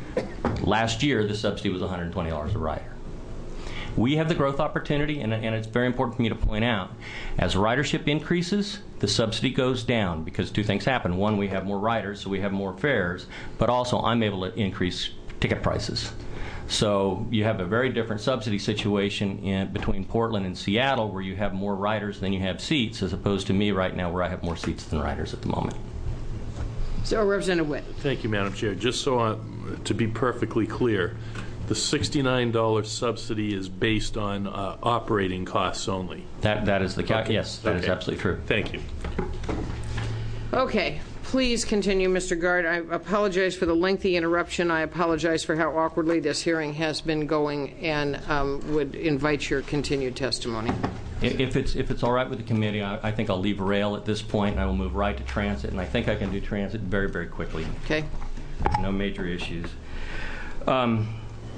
last year the subsidy was one hundred twenty dollars a rider. We have the growth opportunity, and, and it's very important for me to point out, as ridership increases, the subsidy goes down because two things happen. One, we have more riders, so we have more fares, but also I'm able to increase ticket prices. So you have a very different subsidy situation in, between Portland and Seattle, where you have more riders than you have seats, as opposed to me right now where I have more seats than riders at the moment. So, Representative Witt. Thank you, Madam Chair. Just so I, to be perfectly clear, the sixty-nine dollars subsidy is based on uh, operating costs only. That that is the cal- okay. Yes, that okay. is absolutely true. Thank you. Okay, please continue, Mister Gard. I apologize for the lengthy interruption. I apologize for how awkwardly this hearing has been going, and um, would invite your continued testimony. If it's if it's all right with the committee, I, I think I'll leave rail at this point, and I will move right to transit, and I think I can do transit very, very quickly. Okay. No major issues. Um,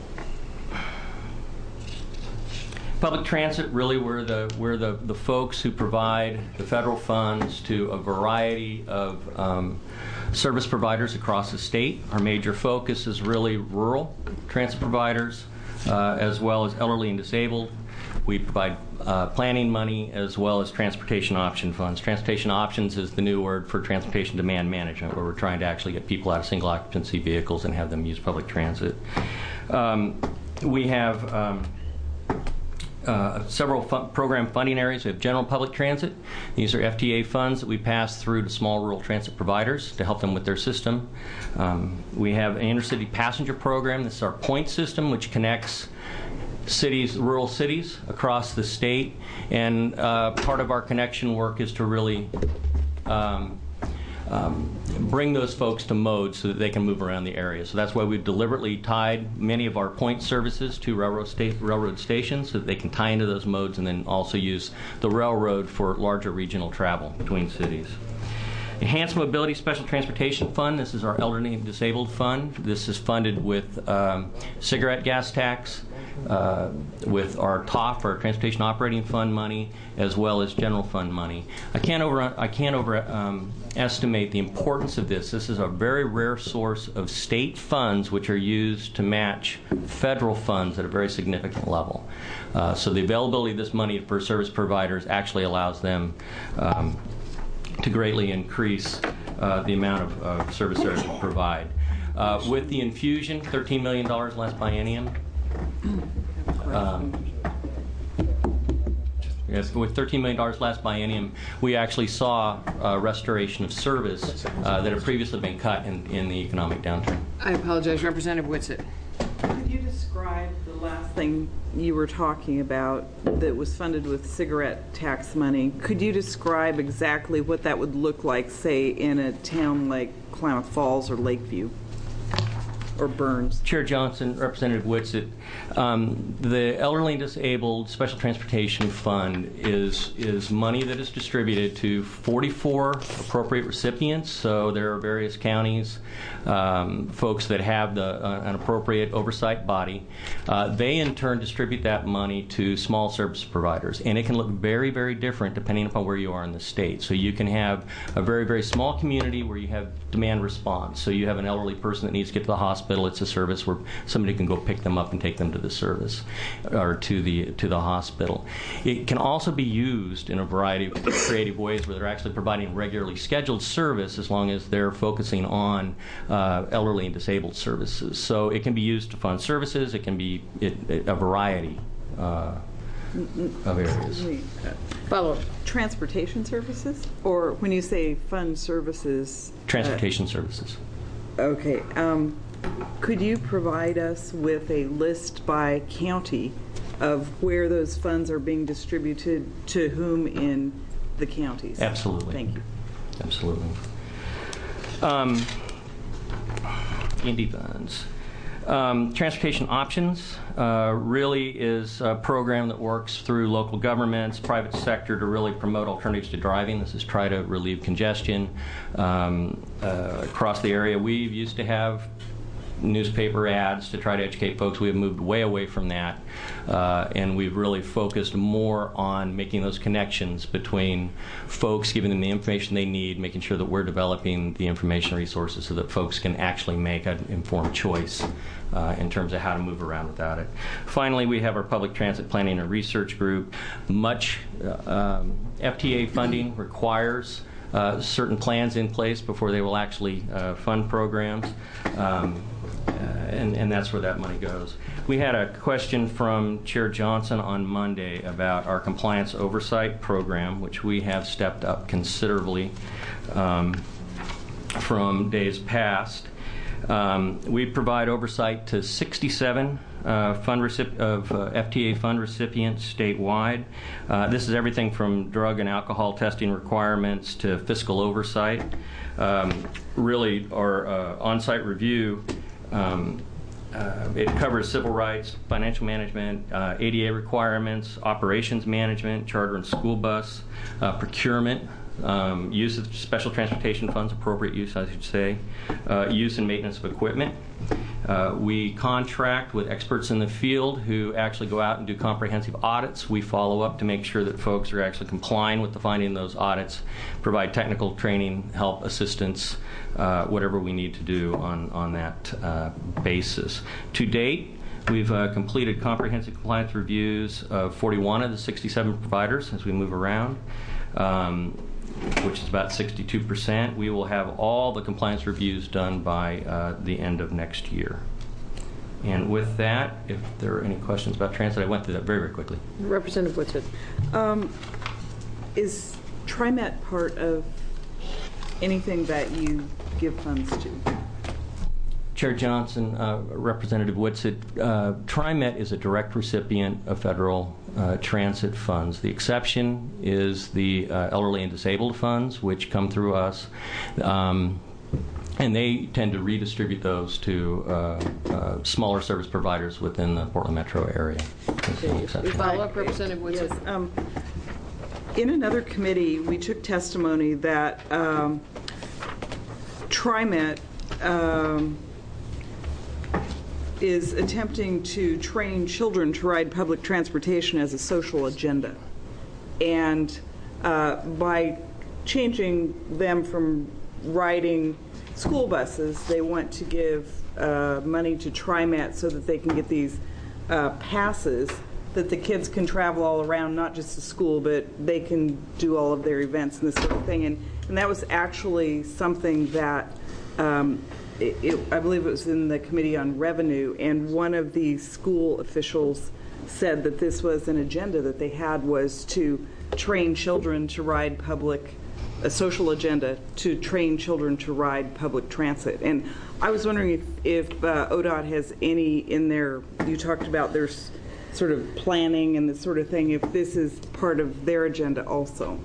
Public transit, really, we're the we're the, the folks who provide the federal funds to a variety of um, service providers across the state. Our major focus is really rural transit providers, uh, as well as elderly and disabled. We provide uh, planning money as well as transportation option funds. Transportation options is the new word for transportation demand management, where we're trying to actually get people out of single occupancy vehicles and have them use public transit. Um, we have um, Uh, several fun program funding areas. We have general public transit. These are F T A funds that we pass through to small rural transit providers to help them with their system. Um, we have an intercity passenger program. This is our point system, which connects cities, rural cities across the state. And uh, part of our connection work is to really um, Um, bring those folks to modes so that they can move around the area. So that's why we've deliberately tied many of our point services to railroad, sta railroad stations so that they can tie into those modes and then also use the railroad for larger regional travel between cities. Enhanced Mobility Special Transportation Fund. This is our elderly and disabled fund. This is funded with um, cigarette gas tax, uh, with our T O F, our Transportation Operating Fund money, as well as general fund money. I can't over I can't over um, estimate the importance of this. This is a very rare source of state funds which are used to match federal funds at a very significant level. Uh, so the availability of this money for service providers actually allows them um, to greatly increase uh, the amount of, of service they provide. Uh, with the infusion, thirteen million dollars last biennium. Um, Yes, with thirteen million dollars last biennium, we actually saw uh, restoration of service uh, that had previously been cut in, in the economic downturn. I apologize, Representative Whitsitt. Could you describe the last thing you were talking about that was funded with cigarette tax money? Could you describe exactly what that would look like, say, in a town like Klamath Falls or Lakeview? Or Burns? Chair Johnson, Representative Whitsitt, um, the Elderly and Disabled Special Transportation Fund is is money that is distributed to forty-four appropriate recipients. So there are various counties, um, folks that have the, uh, an appropriate oversight body. Uh, they in turn distribute that money to small service providers, and it can look very, very different depending upon where you are in the state. So you can have a very, very small community where you have demand response. So you have an elderly person that needs to get to the hospital. It's a service where somebody can go pick them up and take them to the service or to the to the hospital. It can also be used in a variety of creative ways where they're actually providing regularly scheduled service as long as they're focusing on uh, elderly and disabled services. So it can be used to fund services. It can be it, it, a variety uh, of areas. Follow up. Transportation services? Or when you say fund services? Transportation uh, services. Okay. Um, could you provide us with a list by county of where those funds are being distributed to whom in the counties? Absolutely. Thank you. Absolutely. Um, Indy funds. Um, Transportation Options uh, really is a program that works through local governments, private sector to really promote alternatives to driving. This is try to relieve congestion um, uh, across the area. We used to have newspaper ads to try to educate folks. We have moved way away from that, uh, and we've really focused more on making those connections between folks, giving them the information they need, making sure that we're developing the information resources so that folks can actually make an informed choice uh, in terms of how to move around without it. Finally, we have our Public Transit Planning and Research Group. Much uh, um, F T A funding requires uh, certain plans in place before they will actually uh, fund programs. Um, Uh, and, and that's where that money goes. We had a question from Chair Johnson on Monday about our compliance oversight program, which we have stepped up considerably um, from days past. Um, we provide oversight to sixty-seven uh, fund recip- of uh, F T A fund recipients statewide. Uh, this is everything from drug and alcohol testing requirements to fiscal oversight. Um, really, our uh, on-site review Um, uh, it covers civil rights, financial management, uh, A D A requirements, operations management, charter and school bus, uh, procurement, um, use of special transportation funds, appropriate use, I should say, uh, use and maintenance of equipment. Uh, we contract with experts in the field who actually go out and do comprehensive audits. We follow up to make sure that folks are actually complying with the finding of those audits, provide technical training, help, assistance, uh, whatever we need to do on, on that uh, basis. To date, we've uh, completed comprehensive compliance reviews of forty-one of the sixty-seven providers as we move around. Um, which is about sixty-two percent. We will have all the compliance reviews done by uh, the end of next year. And with that, if there are any questions about transit, I went through that very, very quickly. Representative Whitsitt. Um, is TriMet part of anything that you give funds to? Chair Johnson, uh, Representative Whitsitt, uh, TriMet is a direct recipient of federal uh, transit funds. The exception is the uh, elderly and disabled funds, which come through us, um, and they tend to redistribute those to uh, uh, smaller service providers within the Portland metro area. Follow up, Representative Whitsitt. Yes, um, in another committee, we took testimony that um, TriMet um, is attempting to train children to ride public transportation as a social agenda. And uh, by changing them from riding school buses, they want to give uh, money to TriMet so that they can get these uh, passes that the kids can travel all around, not just to school, but they can do all of their events and this sort of thing. And, and that was actually something that um, it, it, I believe it was in the Committee on Revenue, and one of the school officials said that this was an agenda that they had, was to train children to ride public, a social agenda to train children to ride public transit. And I was wondering if, if uh, O D O T has any in there, you talked about their sort of planning and this sort of thing, if this is part of their agenda also.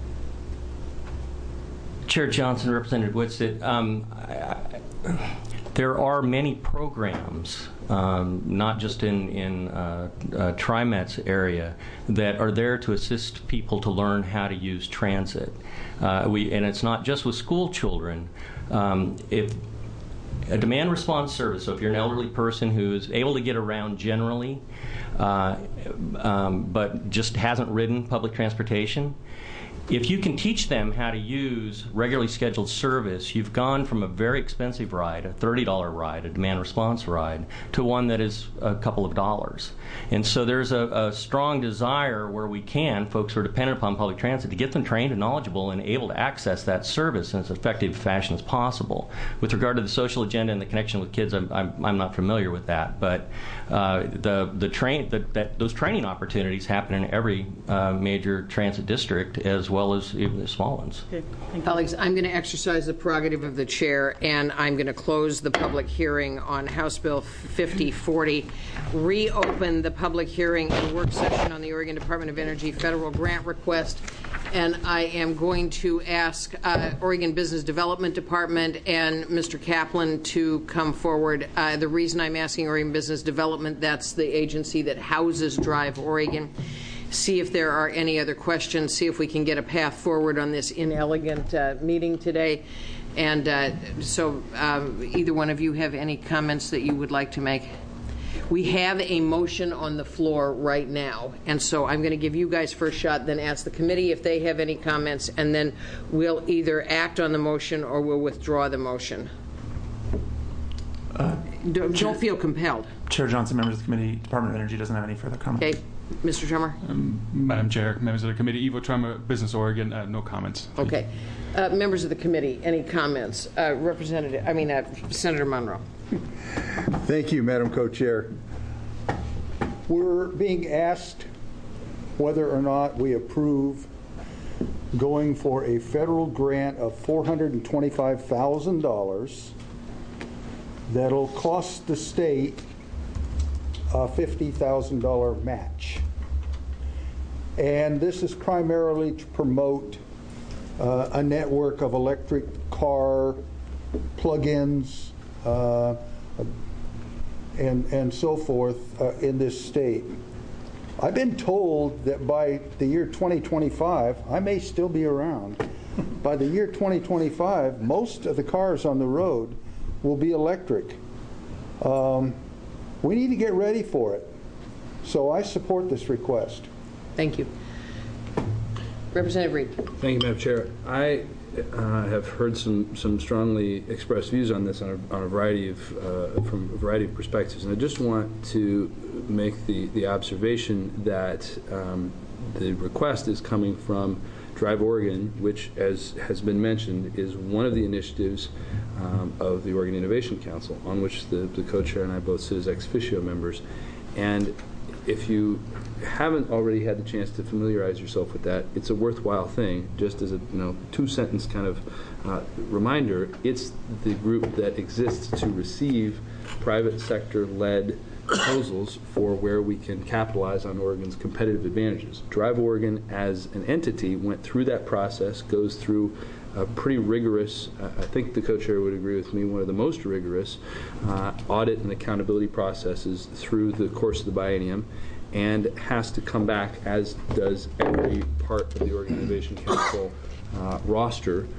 Chair Johnson, Representative Whitsitt, um, I, I, there are many programs, um, not just in, in uh, uh, TriMet's area, that are there to assist people to learn how to use transit. Uh, we, and it's not just with school children. Um, if a demand response service, so if you're an elderly person who is able to get around generally, uh, um, but just hasn't ridden public transportation, if you can teach them how to use regularly scheduled service, you've gone from a very expensive ride, a thirty dollar ride, a demand response ride, to one that is a couple of dollars. And so there's a, a strong desire where we can, folks who are dependent upon public transit, to get them trained and knowledgeable and able to access that service in as effective fashion as possible. With regard to the social agenda and the connection with kids, I'm, I'm, I'm not familiar with that, but uh, the, the train, the, that, those training opportunities happen in every uh, major transit district, as well as even the small ones. Okay. Colleagues, I'm going to exercise the prerogative of the chair, and I'm going to close the public hearing on House Bill fifty forty, reopen the public hearing and work session on the Oregon Department of Energy federal grant request, and I am going to ask uh, Oregon Business Development Department and Mister Kaplan to come forward. Uh, the reason I'm asking Oregon Business Development, that's the agency that houses Drive Oregon. See if there are any other questions, see if we can get a path forward on this inelegant uh, meeting today. And uh, so um, either one of you have any comments that you would like to make? We have a motion on the floor right now, and so I'm going to give you guys first shot, then ask the committee if they have any comments, and then we'll either act on the motion or we'll withdraw the motion. Uh, don't, don't feel compelled. Chair Johnson, members of the committee, Department of Energy doesn't have any further comments. Okay. Mister Trummer? Um, Madam Chair, members of the committee, Ivo Trummer, Business Oregon, uh, no comments. Okay. Uh, members of the committee, any comments? Uh, Representative, I mean, uh, Senator Munro. Thank you, Madam Co-Chair. We're being asked whether or not we approve going for a federal grant of four hundred twenty-five thousand dollars that'll cost the state a fifty thousand dollar match. And this is primarily to promote uh, a network of electric car plug-ins uh, and, and so forth uh, in this state. I've been told that by the year twenty twenty-five, I may still be around, by the year twenty twenty-five, most of the cars on the road will be electric. Um, We need to get ready for it. So I support this request. Thank you. Representative Reed. Thank you, Madam Chair. I uh, have heard some, some strongly expressed views on this on a, on a variety of, uh, from a variety of perspectives. And I just want to make the, the observation that um, the request is coming from Drive Oregon, which, as has been mentioned, is one of the initiatives um, of the Oregon Innovation Council, on which the, the co-chair and I both sit as ex officio members. And if you haven't already had the chance to familiarize yourself with that, it's a worthwhile thing. Just as a you know two-sentence kind of uh, reminder, it's the group that exists to receive private sector-led proposals for where we can capitalize on Oregon's competitive advantages. Drive Oregon as an entity went through that process, goes through a pretty rigorous, uh, I think the co-chair would agree with me, one of the most rigorous uh, audit and accountability processes through the course of the biennium, and has to come back, as does every part of the Oregon Innovation Council uh, roster,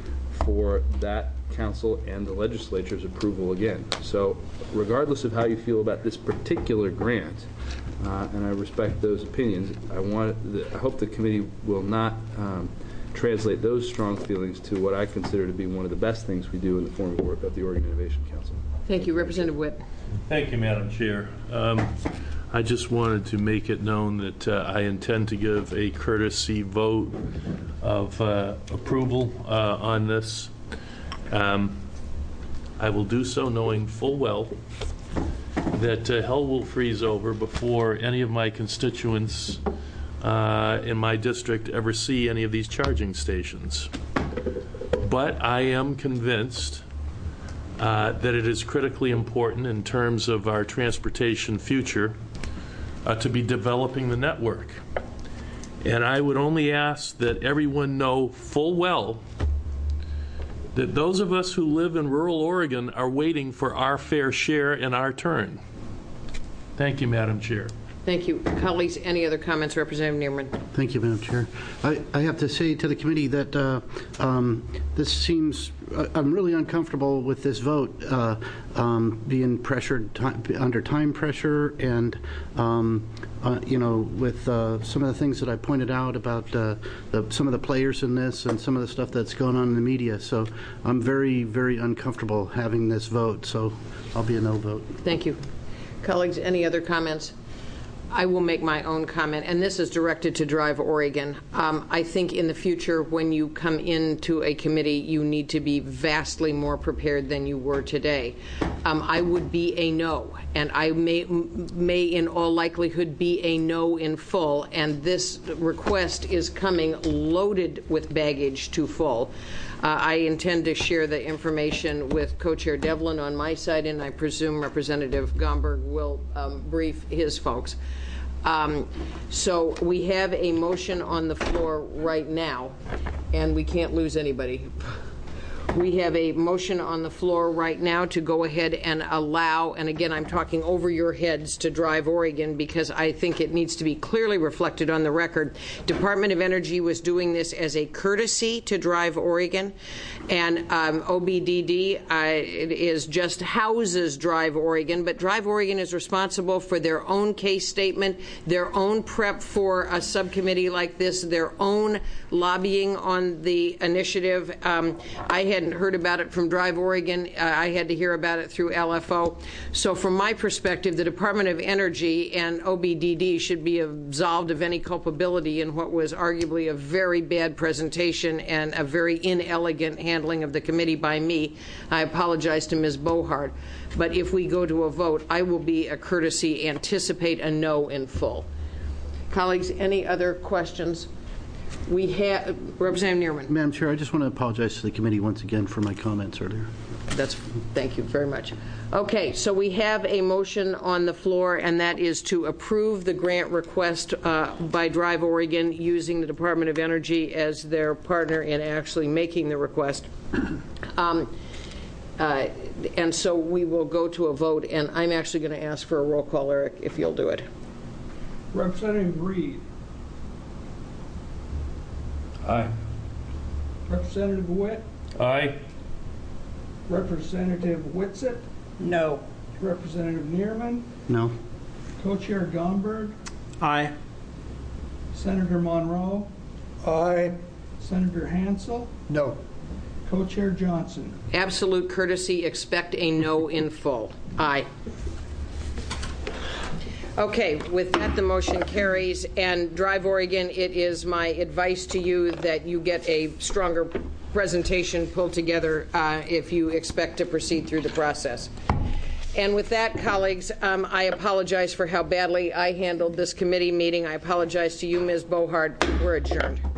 for that council and the legislature's approval again. So regardless of how you feel about this particular grant, uh, and I respect those opinions, I want the, I hope the committee will not um, translate those strong feelings to what I consider to be one of the best things we do in the form of, of the Oregon Innovation Council. Thank you. Representative Witt. Thank you, Madam Chair. Um, I just wanted to make it known that uh, I intend to give a courtesy vote of uh, approval uh, on this. Um, I will do so knowing full well that uh, hell will freeze over before any of my constituents uh, in my district ever see any of these charging stations. But I am convinced uh, that it is critically important in terms of our transportation future Uh, to be developing the network. And I would only ask that everyone know full well that those of us who live in rural Oregon are waiting for our fair share and our turn. Thank you, Madam Chair. Thank you. Colleagues, any other comments? Representative Neerman. Thank you, Madam Chair. I, I have to say to the committee that uh, um, this seems, uh, I'm really uncomfortable with this vote, uh, um, being pressured, time, under time pressure, and, um, uh, you know, with uh, some of the things that I pointed out about uh, the, some of the players in this and some of the stuff that's going on in the media. So I'm very, very uncomfortable having this vote, so I'll be a no vote. Thank you. Colleagues, any other comments? I will make my own comment, and this is directed to Drive Oregon. Um, I think in the future, when you come into a committee, you need to be vastly more prepared than you were today. Um, I would be a no, and I may, may in all likelihood be a no in full, and this request is coming loaded with baggage to full. Uh, I intend to share the information with Co-Chair Devlin on my side, and I presume Representative Gomberg will um, brief his folks. Um, so we have a motion on the floor right now, and we can't lose anybody. We have a motion on the floor right now to go ahead and allow, and again, I'm talking over your heads to Drive Oregon because I think it needs to be clearly reflected on the record. Department of Energy was doing this as a courtesy to Drive Oregon, and um, O B D D uh, is just houses Drive Oregon, but Drive Oregon is responsible for their own case statement, their own prep for a subcommittee like this, their own lobbying on the initiative. Um, I hadn't heard about it from Drive Oregon. Uh, I had to hear about it through L F O. So from my perspective, the Department of Energy and O B D D should be absolved of any culpability in what was arguably a very bad presentation and a very inelegant handling of the committee by me. I apologize to Miz Bohart. But if we go to a vote, I will be a courtesy, anticipate a no in full. Colleagues, any other questions? We have Representative Neerman. Madam Chair, I just want to apologize to the committee once again for my comments earlier. That's thank you very much. Okay, so we have a motion on the floor, and that is to approve the grant request uh, by Drive Oregon using the Department of Energy as their partner in actually making the request. Um, uh, and so we will go to a vote, and I'm actually going to ask for a roll call, Eric, if you'll do it. Representative Reed. Aye. Representative Witt. Aye. Representative Whitsitt. No. Representative Neerman. No. Co-Chair Gomberg. Aye. Senator Monroe. Aye. Senator Hansel. No. Co-Chair Johnson. Absolute courtesy, expect a no in full. Aye. Okay, with that, the motion carries. And Drive Oregon, it is my advice to you that you get a stronger presentation pulled together uh, if you expect to proceed through the process. And with that, colleagues, um, I apologize for how badly I handled this committee meeting. I apologize to you, Miz Bohart. We're adjourned.